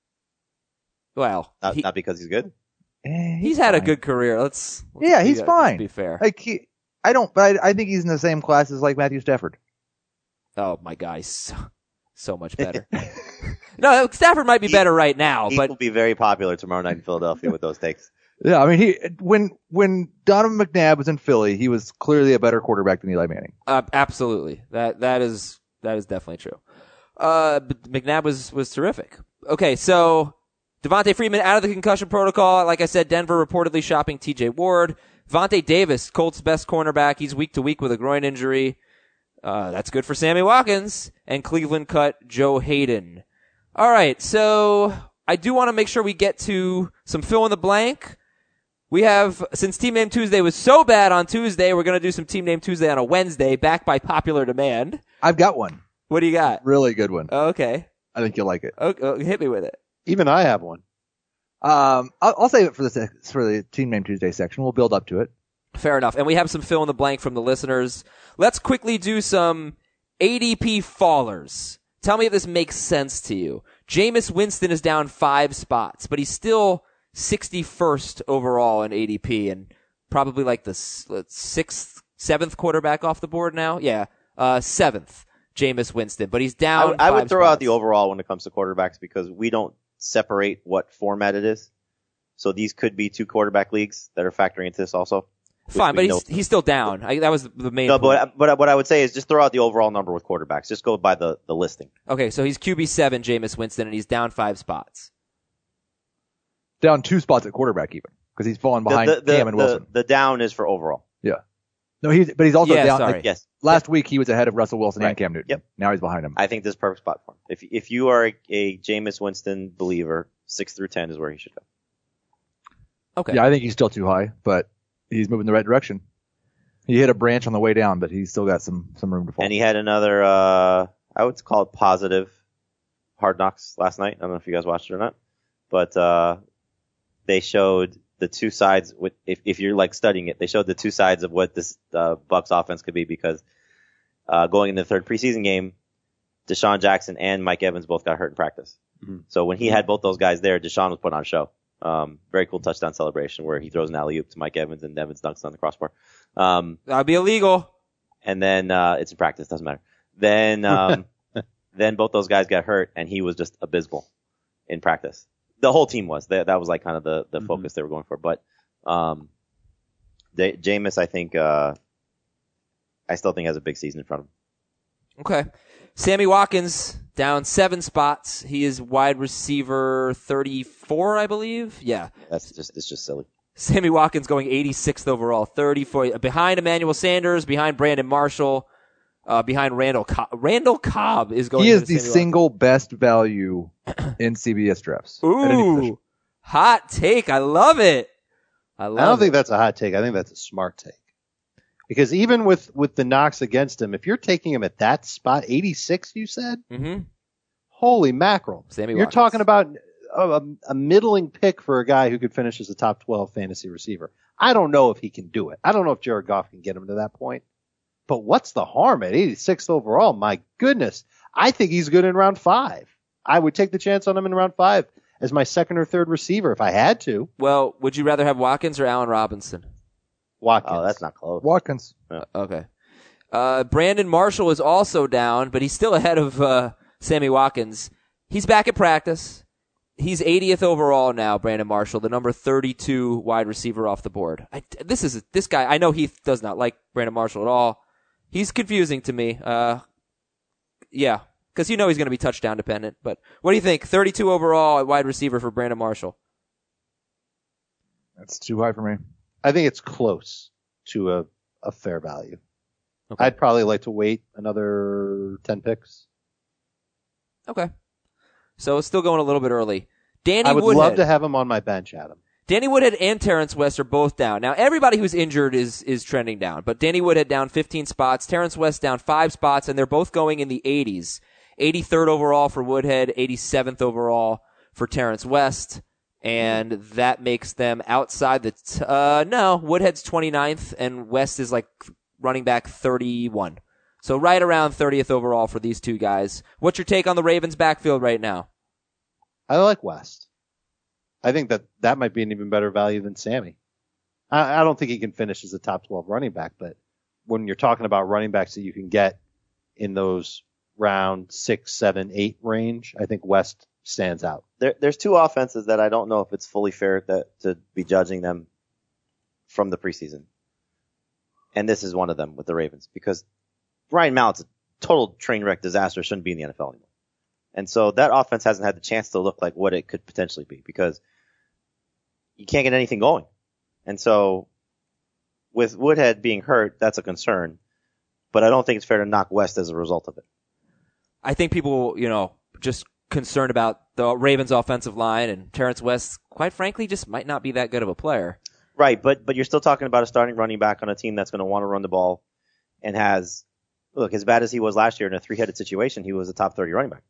Well, not, he, not because he's good. Eh, he's had a fine. good career. Let's, let's Yeah, be- he's let's fine. be fair. Like he, I don't, but I, I think he's in the same class as like Matthew Stafford. Oh my God, he's so, so much better. No, Stafford might be He- better right now, He but will be very popular tomorrow night in Philadelphia with those takes. Yeah, I mean, he when when Donovan McNabb was in Philly, he was clearly a better quarterback than Eli Manning. uh, absolutely, that that is that is definitely true. Uh, but McNabb was was terrific. Okay, so Devontae Freeman out of the concussion protocol. Like I said, Denver reportedly shopping T J Ward. Vontae Davis, Colts' best cornerback. He's week to week with a groin injury. Uh, that's good for Sammy Watkins. And Cleveland cut Joe Hayden. All right, so I do want to make sure we get to some fill in the blank. We have, since Team Name Tuesday was so bad on Tuesday, we're going to do some Team Name Tuesday on a Wednesday, backed by popular demand. I've got one, What do you got? really good one. Okay. I think you'll like it. Okay, oh, hit me with it. Even I have one. Um, I'll, I'll save it for the sec- for the Team Name Tuesday section. We'll build up to it. Fair enough. And we have some fill in the blank from the listeners. Let's quickly do some A D P fallers. Tell me if this makes sense to you. Jameis Winston is down five spots, but he's still sixty-first overall in A D P and probably like the sixth, seventh quarterback off the board now. Yeah, uh, seventh, Jameis Winston, but he's I, down. would- I would five throw out spots. the overall when it comes to quarterbacks because we don't separate what format it is. So these could be two quarterback leagues that are factoring into this also. which Fine, but we he's know- he's still down. I, that was the main. No, point. but, but what I would say is just throw out the overall number with quarterbacks. Just go by the, the listing. Okay, so he's Q B seven, Jameis Winston, and he's down five spots. Down two spots at quarterback even because he's fallen behind the, the, Cam and the, Wilson. the down is for overall. No, he's but he's also Yeah, down. sorry. like, Yes. last week he was ahead of Russell Wilson Right. and Cam Newton. Yep. Now he's behind him. I think this is a perfect spot for him. If if you are a, a Jameis Winston believer, six through ten is where he should go. Okay. Yeah, I think he's still too high, but he's moving in the right direction. He hit a branch on the way down, but he's still got some some room to fall. And he had another, uh, I would call it positive Hard Knocks last night. I don't know if you guys watched it or not, but uh, they showed the two sides. With if if you're like studying it, they showed the two sides of what this uh, Bucks offense could be because uh, going into the third preseason game, Deshaun Jackson and Mike Evans both got hurt in practice. Mhm. So when he had both those guys there, Deshaun was putting on a show. Um, very cool touchdown celebration where he throws an alley oop to Mike Evans and Evans dunks on the crossbar. Um, That'd be illegal. and then uh, it's in practice, doesn't matter. Then um, then both those guys got hurt, and he was just abysmal in practice. The whole team was. That, that was like kind of the, the Mhm. focus they were going for. But um, they, Jameis, I think, uh, I still think has a big season in front of him. Okay. Sammy Watkins down seven spots. He is wide receiver thirty-four, I believe. Yeah. That's just it's just silly. Sammy Watkins going eighty-sixth overall, thirty-four, behind Emmanuel Sanders, behind Brandon Marshall, uh, behind Randall Cobb. Randall Cobb is going he is to the Sammy single best value in C B S drafts. Watkins. at any position. Ooh, hot take. I love it. I love I don't it. think that's a hot take. I think that's a smart take. Because even with, with the knocks against him, if you're taking him at that spot, eighty-six, you said? Mm-hmm. Holy mackerel. Sammy You're Watkins. talking about a, a, a middling pick for a guy who could finish as a top twelve fantasy receiver. I don't know if he can do it. I don't know if Jared Goff can get him to that point. But what's the harm at eighty-sixth overall? My goodness. I think he's good in round five. I would take the chance on him in round five as my second or third receiver if I had to. Well, would you rather have Watkins or Allen Robinson? Watkins. Oh, that's not close. Watkins. Okay. Uh, Brandon Marshall is also down, but he's still ahead of uh, Sammy Watkins. He's back at practice. He's eightieth overall now, Brandon Marshall, the number thirty-two wide receiver off the board. I, this is this guy. I know Heath does not like Brandon Marshall at all. He's confusing to me. Uh, yeah, because you know he's going to be touchdown dependent. But what do you think? thirty-two overall at wide receiver for Brandon Marshall. That's too high for me. I think it's close to a, a fair value. Okay. I'd probably like to wait another ten picks. Okay. So it's still going a little bit early. Danny I would Woodhead. love to have him on my bench, Adam. Danny Woodhead and Terrence West are both down. Now, everybody who's injured is is trending down, but Danny Woodhead down fifteen spots, Terrence West down five spots, and they're both going in the eighties. eighty-third overall for Woodhead, eighty-seventh overall for Terrence West, and that makes them outside the t- uh no, Woodhead's twenty-ninth and West is like running back thirty-one. So right around thirtieth overall for these two guys. What's your take on the Ravens backfield right now? I like West. I think that that might be an even better value than Sammy. I, I don't think he can finish as a top twelve running back, but when you're talking about running backs that you can get in those round six, seven, eight range, I think West stands out. There, there's two offenses that I don't know if it's fully fair that, to be judging them from the preseason. And this is one of them with the Ravens, because Ryan Mallett's a total train wreck disaster, shouldn't be in the N F L anymore. And so that offense hasn't had the chance to look like what it could potentially be, because you can't get anything going. And so with Woodhead being hurt, that's a concern. But I don't think it's fair to knock West as a result of it. I think people, you know, just concerned about the Ravens offensive line, and Terrence West, quite frankly, just might not be that good of a player. Right, but but you're still talking about a starting running back on a team that's going to want to run the ball and has, look, as bad as he was last year in a three-headed situation, he was a top thirty running back.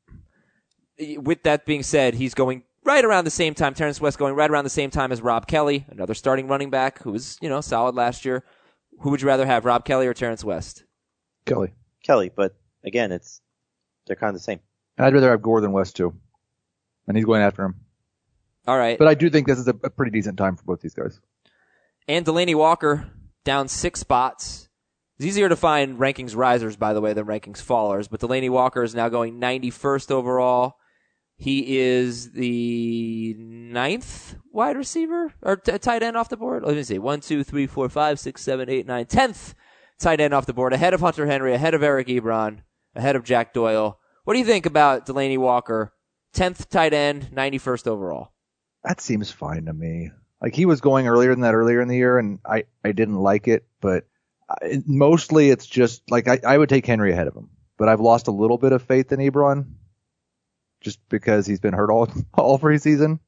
With that being said, he's going right around the same time, Terrence West going right around the same time as Rob Kelly, another starting running back who was, you know, solid last year. Who would you rather have, Rob Kelly or Terrence West? Kelly. Kelly, but again, it's they're kind of the same. And I'd rather have Gore than West too. And he's going after him. All right. But I do think this is a, a pretty decent time for both these guys. And Delaney Walker down six spots. It's easier to find rankings risers, by the way, than rankings fallers. But Delaney Walker is now going ninety-first overall. He is the ninth wide receiver or t- tight end off the board. Let me see. One, two, three, four, five, six, seven, eight, nine, tenth tight end off the board. Ahead of Hunter Henry, ahead of Eric Ebron, ahead of Jack Doyle. What do you think about Delaney Walker? tenth tight end, ninety-first overall. That seems fine to me. Like, he was going earlier than that earlier in the year, and I, I didn't like it, but I, mostly it's just, like, I, I would take Henry ahead of him. But I've lost a little bit of faith in Ebron, just because he's been hurt all, all preseason.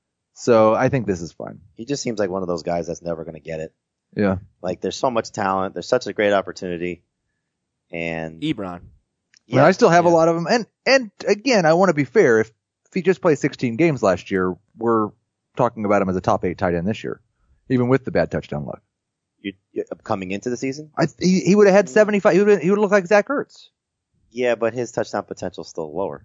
So I think this is fine. He just seems like one of those guys that's never going to get it. Yeah. Like, there's so much talent. There's such a great opportunity. And Ebron. I, mean, I still have yeah. a lot of them. And, and again, I want to be fair. If, if he just played sixteen games last year, we're talking about him as a top eight tight end this year, even with the bad touchdown luck. You, you coming into the season? I, he, he would have had seventy-five. He would he would look like Zach Ertz. Yeah, but his touchdown potential is still lower.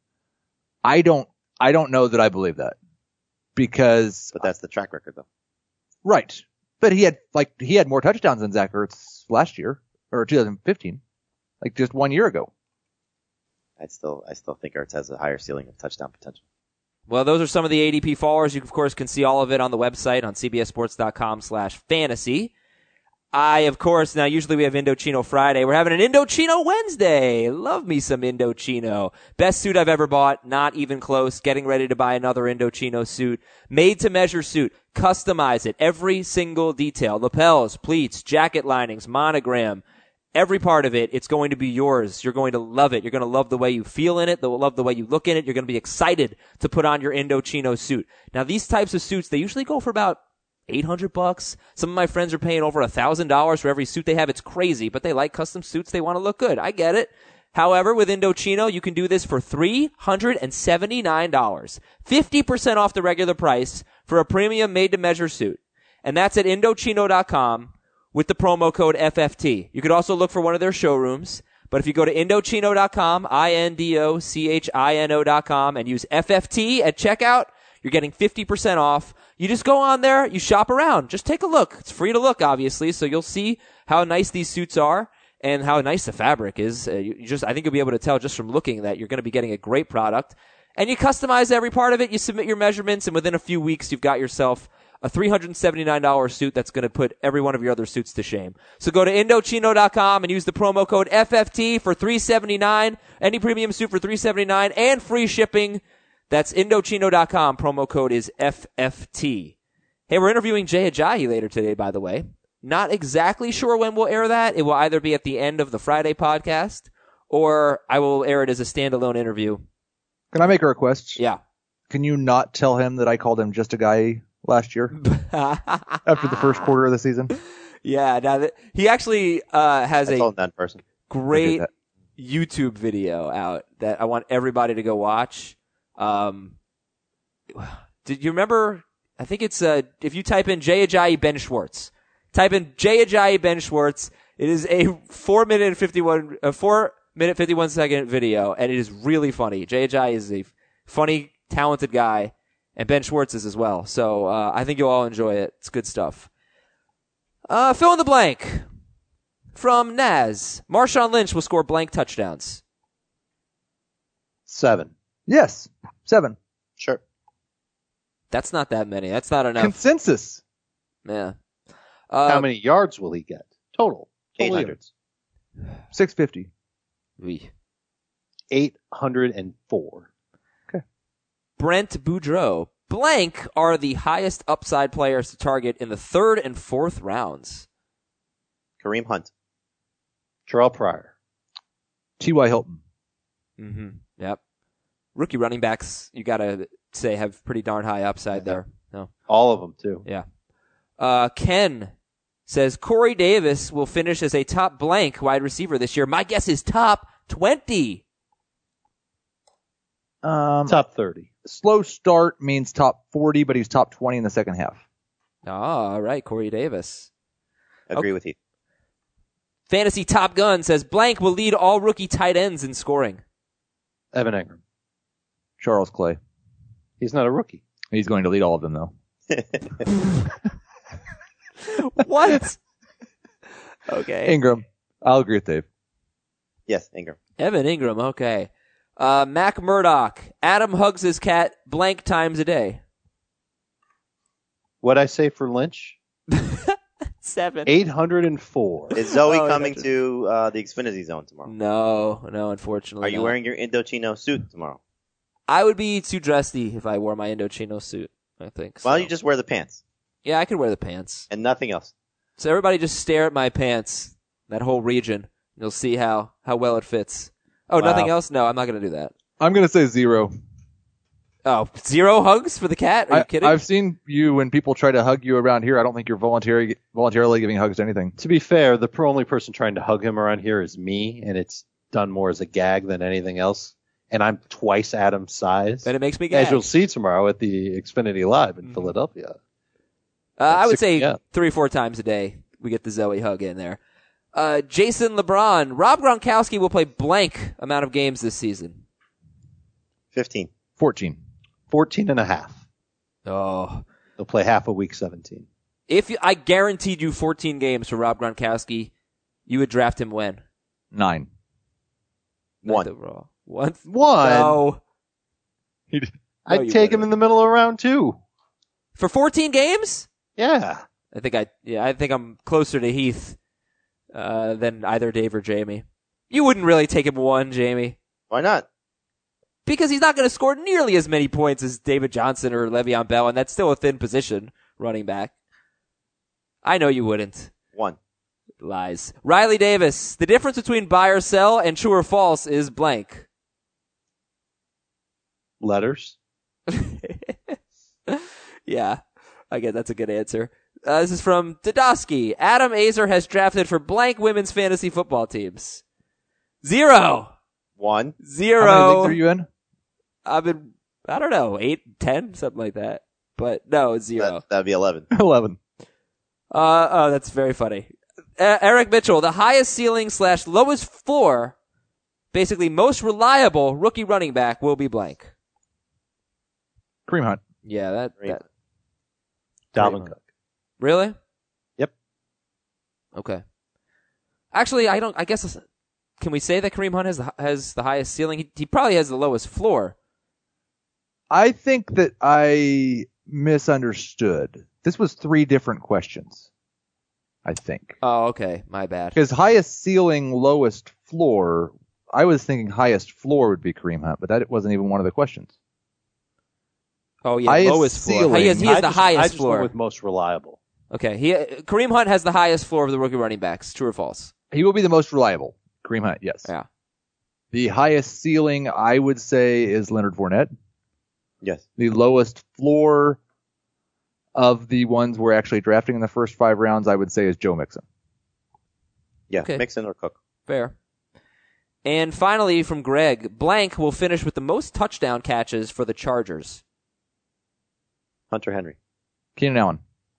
I don't, I don't know that I believe that, because. But that's the track record, though. Right. But he had, like, he had more touchdowns than Zach Ertz last year, or twenty fifteen, like just one year ago. I still, I still think Ertz has a higher ceiling of touchdown potential. Well, those are some of the A D P fallers. You, of course, can see all of it on the website on cbssports.com slash fantasy. I, of course, now usually we have Indochino Friday. We're having an Indochino Wednesday. Love me some Indochino. Best suit I've ever bought. Not even close. Getting ready to buy another Indochino suit. Made to measure suit. Customize it. Every single detail. Lapels, pleats, jacket linings, monogram. Every part of it, it's going to be yours. You're going to love it. You're going to love the way you feel in it. You'll love the way you look in it. You're going to be excited to put on your Indochino suit. Now, these types of suits, they usually go for about eight hundred bucks. Some of my friends are paying over one thousand dollars for every suit they have. It's crazy, but they like custom suits. They want to look good. I get it. However, with Indochino, you can do this for three hundred seventy-nine dollars. fifty percent off the regular price for a premium made-to-measure suit. And that's at Indochino dot com. With the promo code F F T. You could also look for one of their showrooms, but if you go to Indochino dot com, I N D O C H I N O dot com, and use F F T at checkout, you're getting fifty percent off. You just go on there, you shop around. Just take a look. It's free to look, obviously, so you'll see how nice these suits are and how nice the fabric is. Uh, you just, I think you'll be able to tell just from looking that you're going to be getting a great product. And you customize every part of it. You submit your measurements, and within a few weeks, you've got yourself a three hundred seventy-nine dollars suit that's going to put every one of your other suits to shame. So go to Indochino dot com and use the promo code F F T for three hundred seventy-nine dollars. Any premium suit for three hundred seventy-nine dollars and free shipping. That's Indochino dot com. Promo code is F F T. Hey, we're interviewing Jay Ajayi later today, by the way. Not exactly sure when we'll air that. It will either be at the end of the Friday podcast, or I will air it as a standalone interview. Can I make a request? Yeah. Can you not tell him that I called him just a guy last year after the first quarter of the season? Yeah. Now that, he actually uh, has I a told that person. great YouTube video out that I want everybody to go watch. Um, did you remember? I think it's uh, if you type in Jay Ajayi Ben Schwartz. Type in Jay Ajayi Ben Schwartz. It is a four minute and fifty one, a four minute fifty one second video, and it is really funny. Jay Ajayi is a funny, talented guy, and Ben Schwartz is as well. So uh, I think you'll all enjoy it. It's good stuff. Uh, fill in the blank from Naz. Marshawn Lynch will score blank touchdowns. Seven. Yes, seven. Sure. That's not that many. That's not enough. Consensus. Yeah. Uh, How many yards will he get? Total. Eight hundred. six fifty. we- eight hundred four. Brent Boudreaux. Blank are the highest upside players to target in the third and fourth rounds. Kareem Hunt. Terrell Pryor. T Y. Hilton. Mm-hmm. Yep. Rookie running backs, you gotta say, have pretty darn high upside there. No. All of them, too. Yeah. Uh, Ken says Corey Davis will finish as a top blank wide receiver this year. My guess is top twenty. Um, Top thirty. slow start means top forty, but he's top twenty in the second half. Ah, all right, Corey Davis. Agree Okay. with you. Fantasy Top Gun says blank will lead all rookie tight ends in scoring. Evan Engram. Charles Clay. He's not a rookie. He's going to lead all of them, though. What? Okay. Ingram. I'll agree with Dave. Yes, Ingram. Evan Ingram, okay. Uh, Mac Murdoch. Adam hugs his cat blank times a day. What'd I say for Lynch? Seven. eight hundred four. Is Zoe Oh, coming gotcha. to uh, the Xfinity Zone tomorrow? No, no, unfortunately. Are you not. wearing your Indochino suit tomorrow? I would be too dressy if I wore my Indochino suit, I think. Why so. don't you just wear the pants Yeah, I could wear the pants. and nothing else? So everybody just stare at my pants, that whole region. You'll see how, how well it fits. Oh, Wow. nothing else? No, I'm not going to do that. I'm going to say zero. Oh, zero hugs for the cat? Are you I, kidding? I've seen you when people try to hug you around here. I don't think you're voluntary, voluntarily giving hugs to anything. To be fair, the pro- only person trying to hug him around here is me, and it's done more as a gag than anything else. And I'm twice Adam's size. And it makes me As gag. you'll see tomorrow at the Xfinity Live in Philadelphia. Uh, I would six say p.m. three, four times a day we get the Zoe hug in there. Uh, Jason LeBron. Rob Gronkowski will play blank amount of games this season. Fifteen. fourteen. fourteen and a half. Oh. They'll play half a week seventeen. If you, I guaranteed you fourteen games for Rob Gronkowski, you would draft him when? Nine. Not One. the raw. One? One. No. I'd No, you take him wouldn't. in the middle of round two. For fourteen games? Yeah. I think I, yeah, I think I'm closer to Heath, uh, than either Dave or Jamie. You wouldn't really take him one, Jamie. Why not? Because he's not going to score nearly as many points as David Johnson or Le'Veon Bell, and that's still a thin position, running back. I know you wouldn't. One. Lies. Riley Davis. The difference between buy or sell and true or false is blank. Letters. Yeah, I get that's a good answer. Uh, this is from Dudosky. Adam Azer has drafted for blank women's fantasy football teams. Zero. One. How many Zero. leagues are you in? I've been, I don't know, eight, ten, something like that. But no, zero. That, that'd be eleven. eleven. Uh, oh, that's very funny. Uh, Eric Mitchell, the highest ceiling slash lowest floor, basically most reliable rookie running back will be blank. Kareem Hunt. Yeah, that, Kareem. that Dalvin Kareem. Cook. really? Yep. Okay. Actually, I don't, I guess, can we say that Kareem Hunt has the, has the highest ceiling? He, he probably has the lowest floor. I think that I misunderstood. This was three different questions, I think. Oh, okay. My bad. Because highest ceiling, lowest floor, I was thinking highest floor would be Kareem Hunt, but that wasn't even one of the questions. Oh, yeah, Highest lowest floor. ceiling. He has, he has I the just, highest I just floor. went with most reliable. Okay, he Kareem Hunt has the highest floor of the rookie running backs. True or false? He will be the most reliable. Kareem Hunt, yes. Yeah. The highest ceiling, I would say, is Leonard Fournette. Yes. The lowest floor of the ones we're actually drafting in the first five rounds, I would say, is Joe Mixon. Yeah, Okay. Mixon or Cook. Fair. And finally, from Greg, blank will finish with the most touchdown catches for the Chargers. Hunter Henry. Keenan Allen.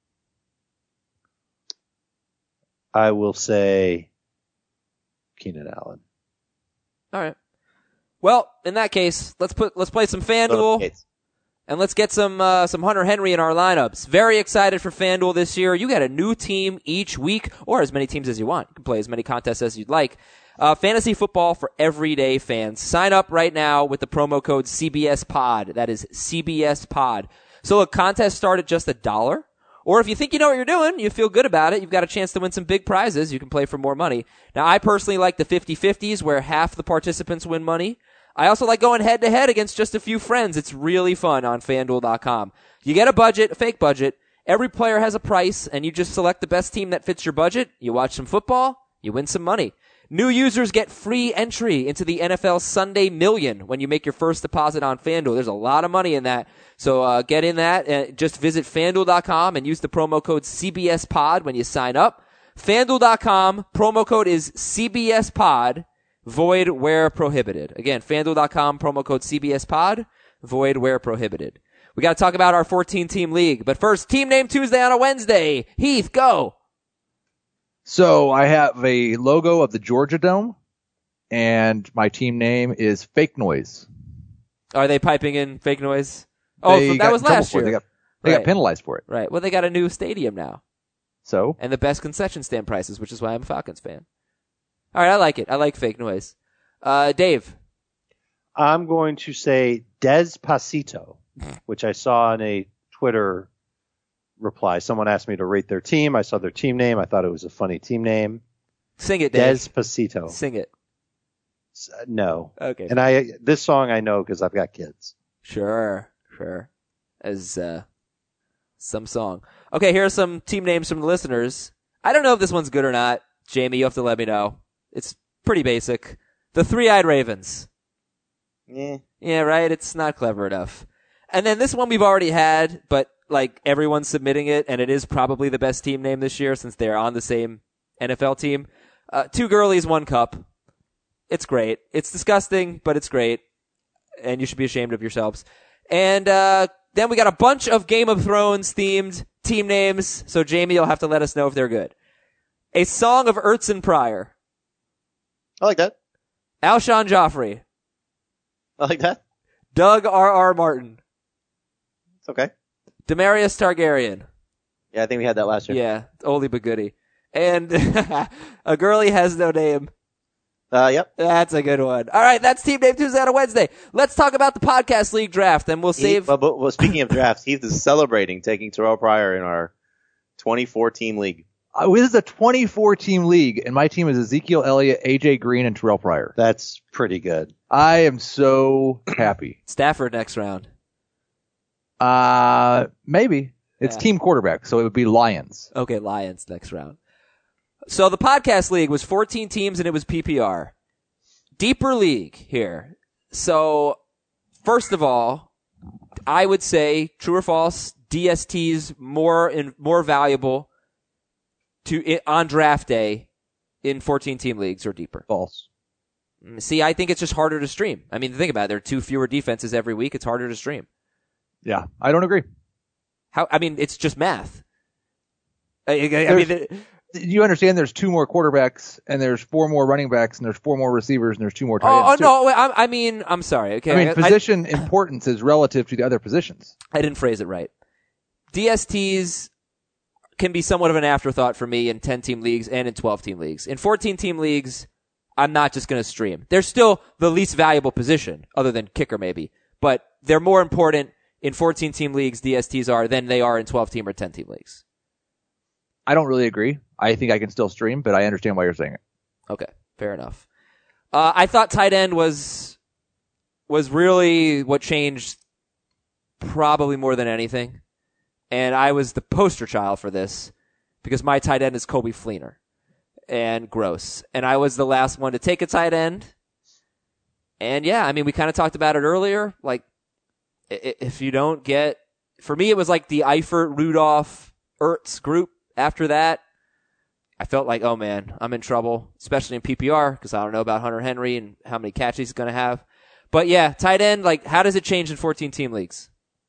I will say Keenan Allen. All right. Well, in that case, let's put let's play some FanDuel. Gates. And let's get some uh, some Hunter Henry in our lineups. Very excited for FanDuel this year. You get a new team each week, or as many teams as you want. You can play as many contests as you'd like. Uh, fantasy football for everyday fans. Sign up right now with the promo code C B S Pod. That is C B S Pod. So look, contests start at just a dollar. Or if you think you know what you're doing, you feel good about it, you've got a chance to win some big prizes. You can play for more money. Now, I personally like the fifty-fifties where half the participants win money. I also like going head-to-head against just a few friends. It's really fun on FanDuel dot com. You get a budget, a fake budget. Every player has a price, and you just select the best team that fits your budget. You watch some football, you win some money. New users get free entry into the N F L Sunday Million when you make your first deposit on FanDuel. There's a lot of money in that. So uh, get in that. And just visit FanDuel dot com and use the promo code C B S Pod when you sign up. FanDuel dot com, promo code is C B S Pod, void where prohibited. Again, FanDuel dot com, promo code C B S Pod, void where prohibited. We got to talk about our fourteen-team league. But first, Team Name Tuesday on a Wednesday. Heath, go. So I have a logo of the Georgia Dome, and my team name is Fake Noise. Are they piping in fake noise? Oh, They so that got was in trouble last for it. year. They got, they Right. got penalized for it. Right. Well, they got a new stadium now. So And the best concession stand prices, which is why I'm a Falcons fan. All right, I like it. I like fake noise. Uh, Dave. I'm going to say Despacito, which I saw in a Twitter reply. Someone asked me to rate their team. I saw their team name. I thought it was a funny team name. Sing it, Dave. Despacito. Sing it. S- No. Okay. And I this song I know because I've got kids. Sure, sure. As uh, some song. Okay, here are some team names from the listeners. I don't know if this one's good or not. Jamie, you have to let me know. It's pretty basic. The Three-Eyed Ravens. Yeah. Yeah, right? It's not clever enough. And then this one we've already had, but like everyone's submitting it, and it is probably the best team name this year since they're on the same N F L team. Uh, two girlies, one cup. It's great. It's disgusting, but it's great. And you should be ashamed of yourselves. And uh, then we got a bunch of Game of Thrones themed team names. So Jamie, you'll have to let us know if they're good. A Song of Urtson Pryor. I like that. Alshon Joffrey. I like that. Doug R R. Martin. It's okay. Demarius Targaryen. Yeah, I think we had that last year. Yeah, oldie but goodie. And a girlie has no name. Uh, yep. That's a good one. All right, that's Team Name Tuesday on a Wednesday. Let's talk about the Podcast League draft, and we'll save... Heath, well, but, well, speaking of drafts, Heath is celebrating taking Terrell Pryor in our twenty-four team league. uh, this is a twenty-four team league, and my team is Ezekiel Elliott, A J Green, and Terrell Pryor. That's pretty good. I am so happy. Stafford next round. Uh, maybe. It's Yeah. team quarterback, so it would be Lions. Okay, Lions next round. So the Podcast League was fourteen teams, and it was P P R. Deeper league here. So, first of all, I would say, true or false, D S T's more in, more valuable to on draft day in fourteen team leagues or deeper. False. See, I think it's just harder to stream. I mean, think about it. There are two fewer defenses every week. It's harder to stream. Yeah, I don't agree. How? I mean, it's just math. I, I, I mean, the, You understand there's two more quarterbacks, and there's four more running backs, and there's four more receivers, and there's two more tight oh, oh ends. too. no, I, I mean, I'm sorry. Okay, I mean, I, position importance is relative to the other positions. I didn't phrase it right. D S Ts can be somewhat of an afterthought for me in ten-team leagues and in twelve-team leagues. In fourteen-team leagues, I'm not just going to stream. They're still the least valuable position, other than kicker maybe. but they're more important in fourteen-team leagues, D S Ts are, than they are in twelve-team or ten-team leagues. I don't really agree. I think I can still stream, but I understand why you're saying it. Okay, fair enough. Uh, I thought tight end was was really what changed probably more than anything. And I was the poster child for this because my tight end is Coby Fleener and gross. And I was the last one to take a tight end. And yeah, I mean, we kind of talked about it earlier. Like, if you don't get, for me, it was like the Eifert, Rudolph, Ertz group. After that, I felt like, oh man, I'm in trouble, especially in P P R because I don't know about Hunter Henry and how many catches he's going to have. But yeah, tight end, like, how does it change in fourteen-team leagues?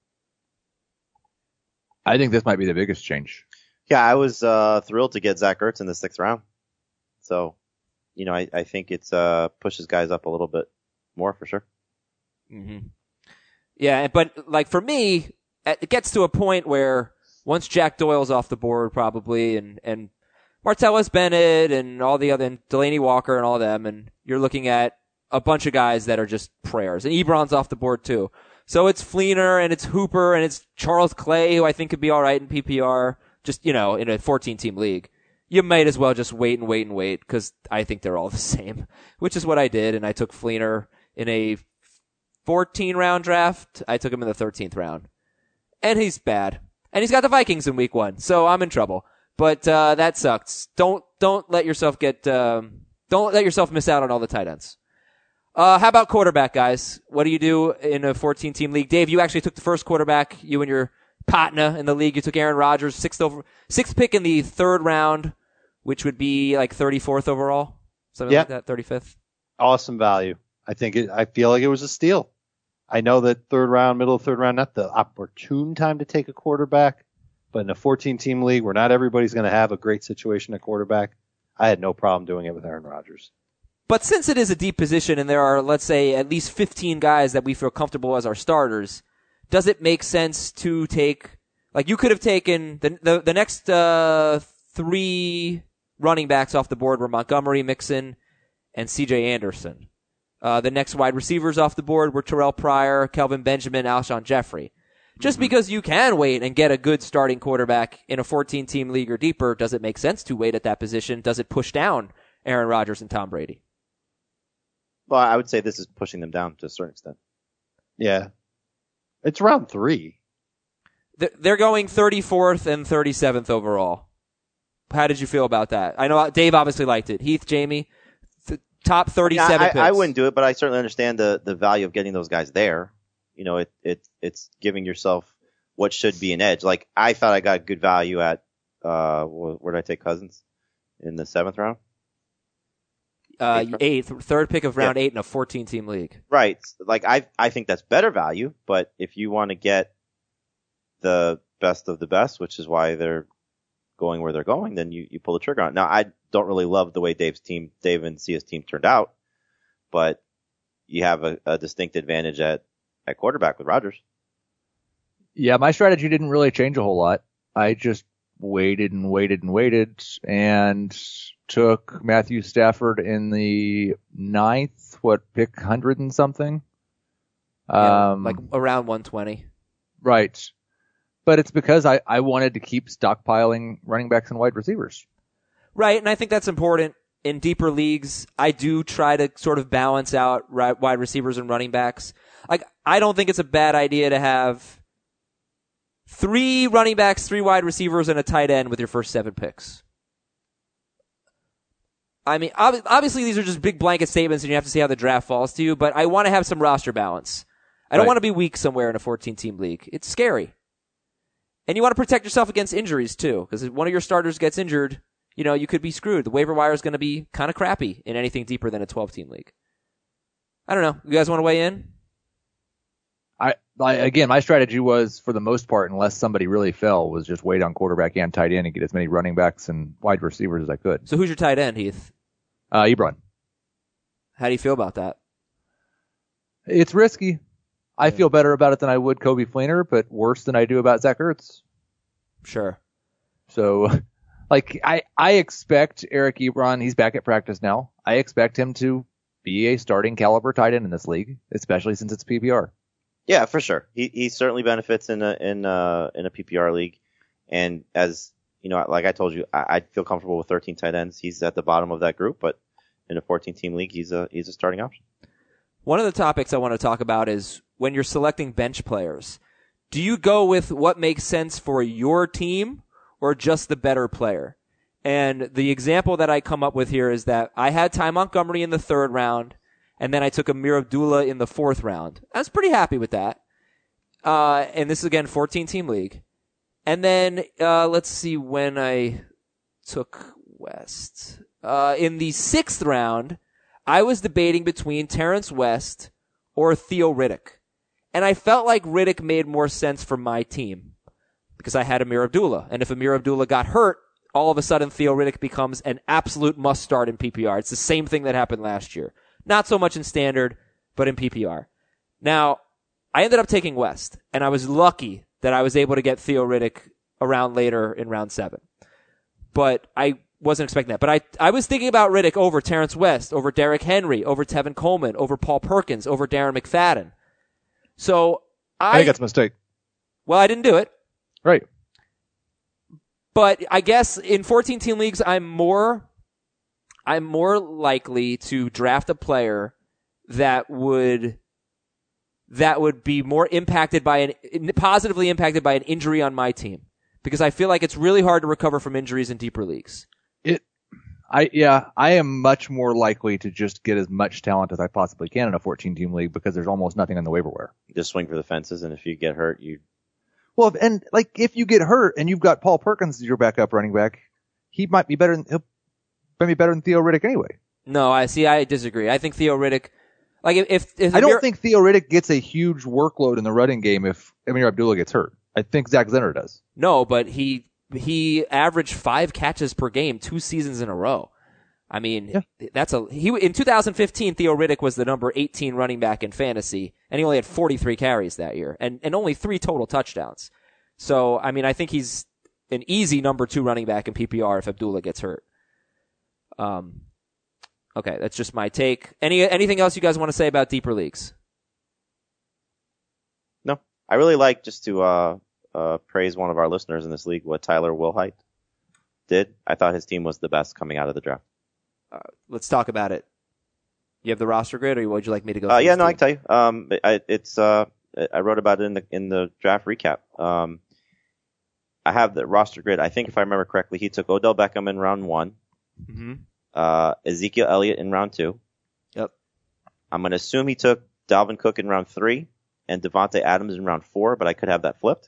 I think this might be the biggest change. Yeah, I was uh, thrilled to get Zach Ertz in the sixth round. So, you know, I, I think it's uh, pushes guys up a little bit more for sure. Mm-hmm. Yeah, but like for me, it gets to a point where once Jack Doyle's off the board probably, and, and Martellus Bennett and all the other, and Delaney Walker and all them, and you're looking at a bunch of guys that are just prayers. And Ebron's off the board too. So it's Fleener and it's Hooper and it's Charles Clay, who I think could be all right in P P R, just, you know, in a fourteen-team league. You might as well just wait and wait and wait because I think they're all the same, which is what I did. And I took Fleener in a fourteen-round draft. I took him in the thirteenth round. And he's bad. And he's got the Vikings in week one, so I'm in trouble. But uh that sucks. Don't don't let yourself get um, don't let yourself miss out on all the tight ends. Uh, how about quarterback, guys? What do you do in a fourteen-team league? Dave, you actually took the first quarterback. You and your partner in the league, you took Aaron Rodgers, sixth over, sixth pick in the third round, which would be like thirty-fourth overall, something Yep. like that, thirty-fifth. Awesome value. I think it, I feel like it was a steal. I know that third round, middle of third round, not the opportune time to take a quarterback, but in a fourteen-team league where not everybody's going to have a great situation at quarterback, I had no problem doing it with Aaron Rodgers. But since it is a deep position and there are, let's say, at least fifteen guys that we feel comfortable as our starters, does it make sense to take, like you could have taken, the the, the next uh, three running backs off the board were Montgomery, Mixon, and C J Anderson. Uh, the next wide receivers off the board were Terrell Pryor, Kelvin Benjamin, Alshon Jeffrey. Just mm-hmm. because you can wait and get a good starting quarterback in a fourteen-team league or deeper, does it make sense to wait at that position? Does it push down Aaron Rodgers and Tom Brady? Well, I would say this is pushing them down to a certain extent. Yeah. It's round three. They're going thirty-fourth and thirty-seventh overall. How did you feel about that? I know Dave obviously liked it. Heath, Jamie, th- top thirty-seven I, I, picks. I wouldn't do it, but I certainly understand the, the value of getting those guys there. You know, it, it it's giving yourself what should be an edge. Like, I thought I got good value at, uh, where did I take Cousins? In the seventh round? Uh, eighth, third pick of round yeah. eight in a fourteen-team league. Right. Like, I I think that's better value, but if you want to get the best of the best, which is why they're going where they're going, then you, you pull the trigger on it. Now, I don't really love the way Dave's team, Dave and Sia's team turned out, but you have a, a distinct advantage at, at quarterback with Rodgers. Yeah, my strategy didn't really change a whole lot. I just waited and waited and waited and took Matthew Stafford in the ninth, what, pick one hundred and something? Yeah, Um, like around one twenty. Right. But it's because I, I wanted to keep stockpiling running backs and wide receivers. Right, and I think that's important. In deeper leagues, I do try to sort of balance out ri- wide receivers and running backs. Like, I don't think it's a bad idea to have three running backs, three wide receivers, and a tight end with your first seven picks. I mean, ob- obviously these are just big blanket statements and you have to see how the draft falls to you, but I want to have some roster balance. I don't Right. want to be weak somewhere in a fourteen-team league. It's scary. And you want to protect yourself against injuries too, because if one of your starters gets injured, you know, you could be screwed. The waiver wire is going to be kind of crappy in anything deeper than a twelve-team league. I don't know. You guys want to weigh in? I, I again, my strategy was, for the most part, unless somebody really fell, was just wait on quarterback and tight end and get as many running backs and wide receivers as I could. So who's your tight end, Heath? Uh, Ebron. How do you feel about that? It's risky. I feel better about it than I would Coby Fleener, but worse than I do about Zach Ertz. Sure. So, like, I, I expect Eric Ebron, he's back at practice now. I expect him to be a starting caliber tight end in this league, especially since it's P P R. Yeah, for sure. He he certainly benefits in a in a in a P P R league, and as you know, like I told you, I, I feel comfortable with thirteen tight ends. He's at the bottom of that group, but in a fourteen team league, he's a he's a starting option. One of the topics I want to talk about is when you're selecting bench players, do you go with what makes sense for your team or just the better player? And the example that I come up with here is that I had Ty Montgomery in the third round, and then I took Amir Abdullah in the fourth round. I was pretty happy with that. Uh, and this is, again, fourteen-team league. And then uh, let's see when I took West. Uh, in the sixth round, I was debating between Terrence West or Theo Riddick. And I felt like Riddick made more sense for my team because I had Amir Abdullah. And if Amir Abdullah got hurt, all of a sudden Theo Riddick becomes an absolute must-start in P P R. It's the same thing that happened last year. Not so much in standard, but in P P R. Now, I ended up taking West, and I was lucky that I was able to get Theo Riddick around later in round seven. But I wasn't expecting that. But I, I was thinking about Riddick over Terrence West, over Derrick Henry, over Tevin Coleman, over Paul Perkins, over Darren McFadden. So I, I think that's a mistake. Well, I didn't do it. Right. But I guess in fourteen-team leagues, I'm more, I'm more likely to draft a player that would, that would be more impacted by an, positively impacted by an injury on my team. Because I feel like it's really hard to recover from injuries in deeper leagues. It, I, yeah, I am much more likely to just get as much talent as I possibly can in a fourteen-team league because there's almost nothing on the waiver wire. Just swing for the fences, and if you get hurt, you. Well, and like if you get hurt and you've got Paul Perkins as your backup running back, he might be better than he'll might be better than Theo Riddick anyway. No, I see. I disagree. I think Theo Riddick, like if, if, if I don't Amir, think Theo Riddick gets a huge workload in the running game if Amir Abdullah gets hurt. I think Zach Zenner does. No, but he he averaged five catches per game two seasons in a row. I mean, yeah. that's a he in two thousand fifteen. Theo Riddick was the number eighteen running back in fantasy, and he only had forty-three carries that year, and and only three total touchdowns. So, I mean, I think he's an easy number two running back in P P R if Abdullah gets hurt. Um, okay, that's just my take. Any anything else you guys want to say about deeper leagues? No, I really like just to uh, uh, praise one of our listeners in this league, what Tyler Wilhite did. I thought his team was the best coming out of the draft. Uh, let's talk about it. You have the roster grid, or would you like me to go? Uh, yeah, no, team? I can tell you. Um, I, it's uh, I wrote about it in the in the draft recap. Um, I have the roster grid. I think if I remember correctly, he took Odell Beckham in round one, mm-hmm. uh, Ezekiel Elliott in round two. Yep. I'm going to assume he took Dalvin Cook in round three and Devontae Adams in round four, but I could have that flipped.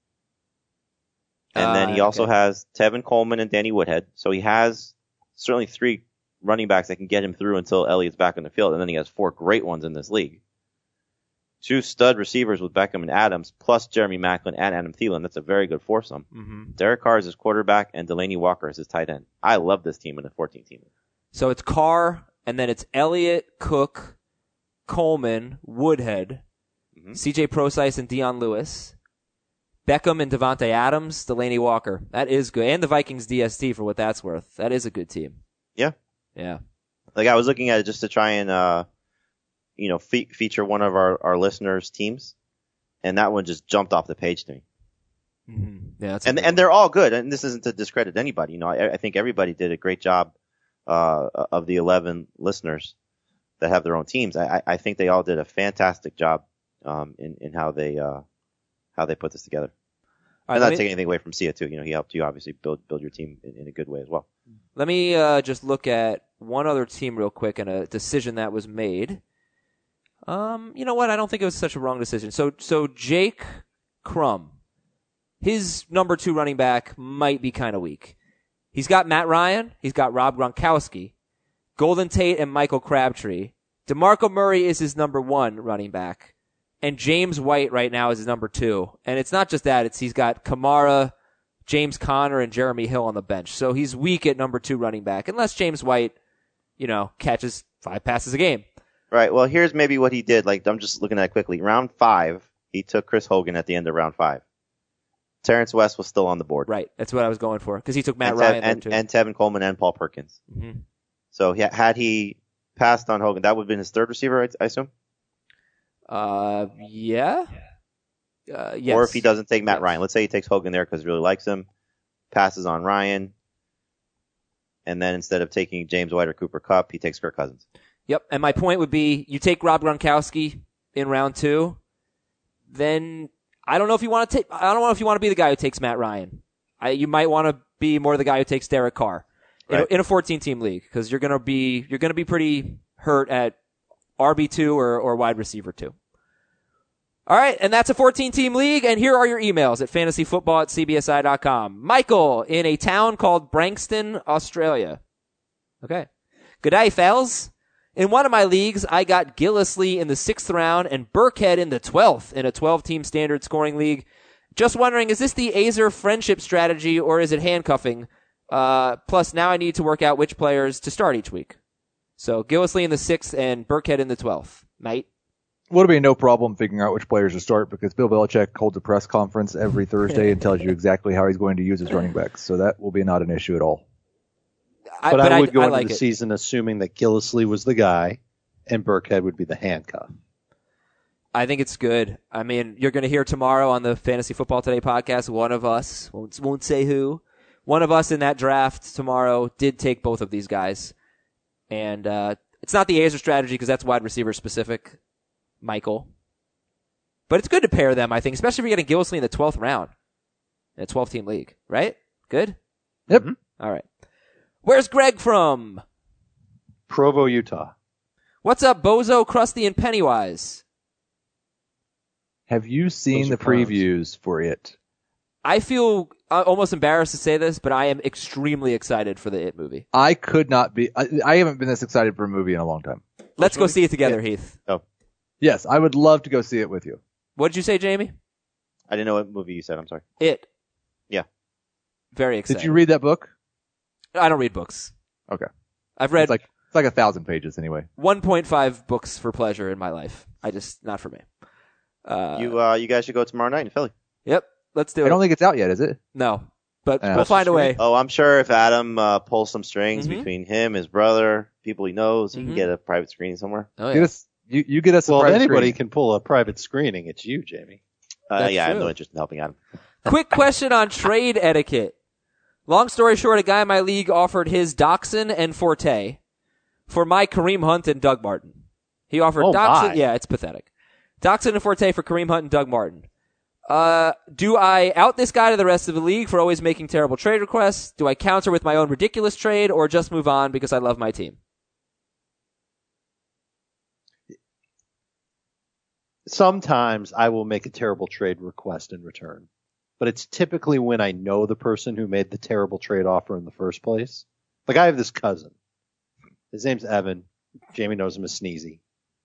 And uh, then he also okay. has Tevin Coleman and Danny Woodhead. So he has certainly three running backs that can get him through until Elliott's back on the field. And then he has four great ones in this league. Two stud receivers with Beckham and Adams, plus Jeremy Maclin and Adam Thielen. That's a very good foursome. Mm-hmm. Derek Carr is his quarterback, and Delaney Walker is his tight end. I love this team in a fourteen-team. So it's Carr, and then it's Elliott, Cook, Coleman, Woodhead, mm-hmm. C J Prosise and Dion Lewis, Beckham and Devontae Adams, Delaney Walker. That is good. And the Vikings D S T for what that's worth. That is a good team. Yeah. Yeah. Like I was looking at it just to try and, uh, you know, fe- feature one of our, our listeners' teams, and that one just jumped off the page to me. Mm-hmm. Yeah, that's and and they're all good. And this isn't to discredit anybody. You know, I, I think everybody did a great job uh, of the eleven listeners that have their own teams. I, I think they all did a fantastic job um, in in how they uh, how they put this together. All right, I'm not me, taking anything away from Sia too. You know, he helped you obviously build build your team in, in a good way as well. Let me uh, just look at one other team real quick and a decision that was made. Um, you know what? I don't think it was such a wrong decision. So, so Jake Crum, his number two running back might be kind of weak. He's got Matt Ryan. He's got Rob Gronkowski, Golden Tate, and Michael Crabtree. DeMarco Murray is his number one running back, and James White right now is his number two. And it's not just that; it's he's got Kamara, James Conner, and Jeremy Hill on the bench. So he's weak at number two running back, unless James White, you know, catches five passes a game. Right. Well, here's maybe what he did. Like, I'm just looking at it quickly. Round five, he took Chris Hogan at the end of round five. Terrence West was still on the board. Right. That's what I was going for because he took Matt and Ryan Tev- and, too. and Tevin Coleman and Paul Perkins. Mm-hmm. So he, had he passed on Hogan, that would have been his third receiver, I, I assume. Uh, yeah. Uh, yes. Or if he doesn't take Matt Yes. Ryan. Let's say he takes Hogan there because he really likes him, passes on Ryan, and then instead of taking James White or Cooper Kupp, he takes Kirk Cousins. Yep. And my point would be, you take Rob Gronkowski in round two, then I don't know if you want to take. I don't know if you want to be the guy who takes Matt Ryan. I, you might want to be more the guy who takes Derek Carr Right. in, a, in a fourteen-team league because you're gonna be you're gonna be pretty hurt at R B two or or wide receiver two. All right, and that's a fourteen-team league, and here are your emails at fantasyfootball at c b s i dot com. Michael, in a town called Branxton, Australia. Okay. Good day, fellas. In one of my leagues, I got Gillisley in the sixth round and Burkhead in the twelfth in a twelve-team standard scoring league. Just wondering, is this the Azer friendship strategy, or is it handcuffing? Uh, plus, now I need to work out which players to start each week. So, Gillisley in the sixth and Burkhead in the twelfth. Mate? Would be no problem figuring out which players to start because Bill Belichick holds a press conference every Thursday and tells you exactly how he's going to use his running backs. So that will be not an issue at all. I, But, I would go I into like the it. season assuming that Gillisley was the guy and Burkhead would be the handcuff. I think it's good. I mean, you're going to hear tomorrow on the Fantasy Football Today podcast, one of us, won't, won't say who, one of us in that draft tomorrow did take both of these guys. And uh, it's not the Azer strategy because that's wide receiver specific, Michael. But it's good to pair them, I think, especially if you're getting Gillisley in the twelfth round in a twelve-team league, right? Good? Yep. All right. Where's Greg from? Provo, Utah. What's up, Bozo, Krusty, and Pennywise? Have you seen Those the are clowns. previews for it? I feel uh, almost embarrassed to say this, but I am extremely excited for the It movie. I could not be. I, I haven't been this excited for a movie in a long time. Let's go see it together, Heath. Yes, I would love to go see it with you. What did you say, Jamie? I didn't know what movie you said. I'm sorry. It. Yeah. Very excited. Did you read that book? I don't read books. Okay. I've read It's like it's like a thousand pages anyway. one point five books for pleasure in my life. I just, not for me. Uh, You uh, you guys should go tomorrow night in Philly. Yep. Let's do I it. don't think it's out yet, is it? No. But Yeah. we'll find a way. Oh, I'm sure if Adam uh, pulls some strings Mhm. between him, his brother, people he knows, he Mhm. can get a private screening somewhere. Oh, Get yeah. us, you, you get us a Well, if private anybody screening. can pull a private screening, it's you, Jamie. Uh, That's yeah, I have true. no interest in helping Adam. Quick question on trade etiquette. Long story short, a guy in my league offered his Dachshund and Forte for my Kareem Hunt and Doug Martin. He offered Oh, Dachshund. my. Yeah, it's pathetic. Dachshund and Forte for Kareem Hunt and Doug Martin. Uh, do I out this guy to the rest of the league for always making terrible trade requests? Do I counter with my own ridiculous trade or just move on because I love my team? Sometimes I will make a terrible trade request in return, but it's typically when I know the person who made the terrible trade offer in the first place. Like I have this cousin. His name's Evan. Jamie knows him as Sneezy.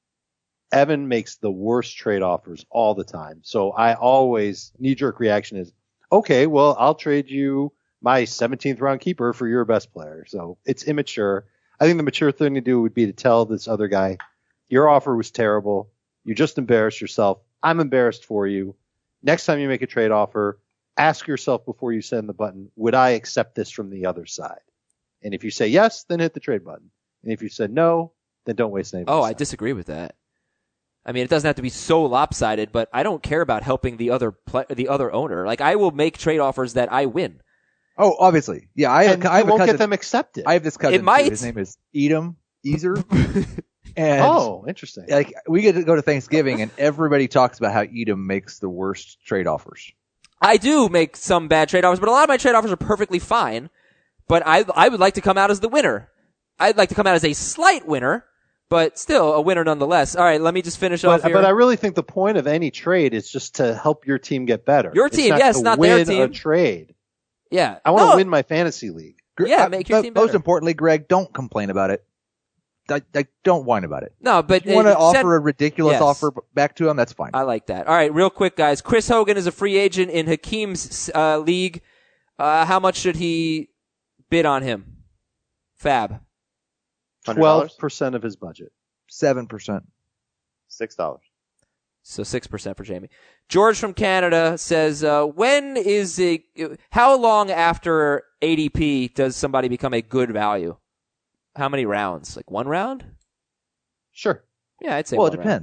Evan makes the worst trade offers all the time. So I always, knee-jerk reaction is, okay, well, I'll trade you my seventeenth round keeper for your best player. So it's immature. I think the mature thing to do would be to tell this other guy, your offer was terrible. You just embarrassed yourself. I'm embarrassed for you. Next time you make a trade offer, ask yourself before you send the button, would I accept this from the other side? And if you say yes, then hit the trade button. And if you said no, then don't waste any Oh, I time. disagree with that. I mean, it doesn't have to be so lopsided, but I don't care about helping the other pla the other owner. Like, I will make trade offers that I win. Oh, obviously. Yeah, I have, And I have you a won't cousin. get them accepted. I have this cousin. It might. Too. His name is Edom Ezer. and oh, interesting. like we get to go to Thanksgiving, and everybody talks about how Edom makes the worst trade offers. I do make some bad trade offers, but a lot of my trade offers are perfectly fine. But I I would like to come out as the winner. I'd like to come out as a slight winner, but still a winner nonetheless. All right, let me just finish off But, here. but I really think the point of any trade is just to help your team get better. Your It's team, not yes, to not win their team. a trade. yeah, I want to No, win my fantasy league. Gre- Yeah, uh, make your but team Most better. importantly, Greg, don't complain about it. Like, like, don't whine about it. No, but If you want to uh, send- offer a ridiculous yes. offer b- back to him, that's fine. I like that. All right, real quick, guys. Chris Hogan is a free agent in Hakeem's uh, league. Uh, how much should he bid on him? Fab. one hundred Twelve dollars? percent of his budget. Seven percent. six dollars. So six percent for Jamie. George from Canada says, uh, when is it, how long after A D P does somebody become a good value? How many rounds? Like one round? Sure. Yeah, I'd say Well, it one round. depends.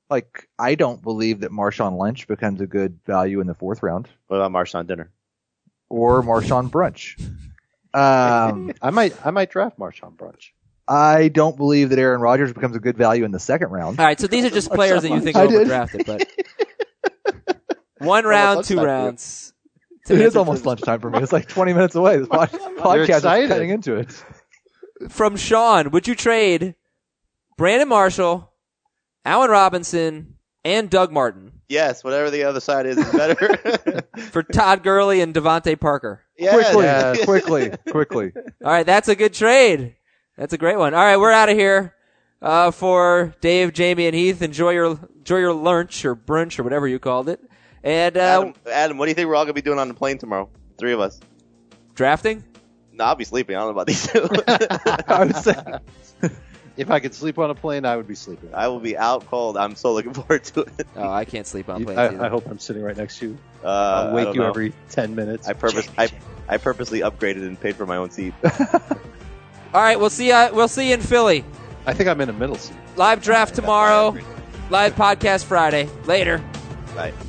Like, I don't believe that Marshawn Lynch becomes a good value in the fourth round. What about Marshawn Dinner? Or Marshawn Brunch. Um, I might I might draft Marshawn Brunch. I don't believe that Aaron Rodgers becomes a good value in the second round. All right, so these are just players that you think are I did. overdrafted, but one round, two rounds. It is almost lunchtime for me. It's like twenty minutes away. This pod- podcast is excited. cutting into it. From Sean, would you trade Brandon Marshall, Allen Robinson, and Doug Martin Yes, whatever the other side is is better. for Todd Gurley and Devontae Parker? Yes. Quickly, Yes. quickly, quickly. All right, that's a good trade. That's a great one. All right, we're out of here. Uh, for Dave, Jamie, and Heath, enjoy your enjoy your lunch or brunch or whatever you called it. And uh, Adam, Adam, what do you think we're all going to be doing on the plane tomorrow? Three of us. drafting. No, I'll be sleeping. I don't know about these two. I would say. If I could sleep on a plane, I would be sleeping. I will be out cold. I'm so looking forward to it. Oh, I can't sleep on You- planes. I, either. I hope I'm sitting right next to you. Uh, I'll I wake don't you know. every ten minutes. I purpose I, I purposely upgraded and paid for my own seat. All right, we'll see you. We'll see you in Philly. I think I'm in a middle seat. Live draft tomorrow. Live podcast Friday. Later. Bye.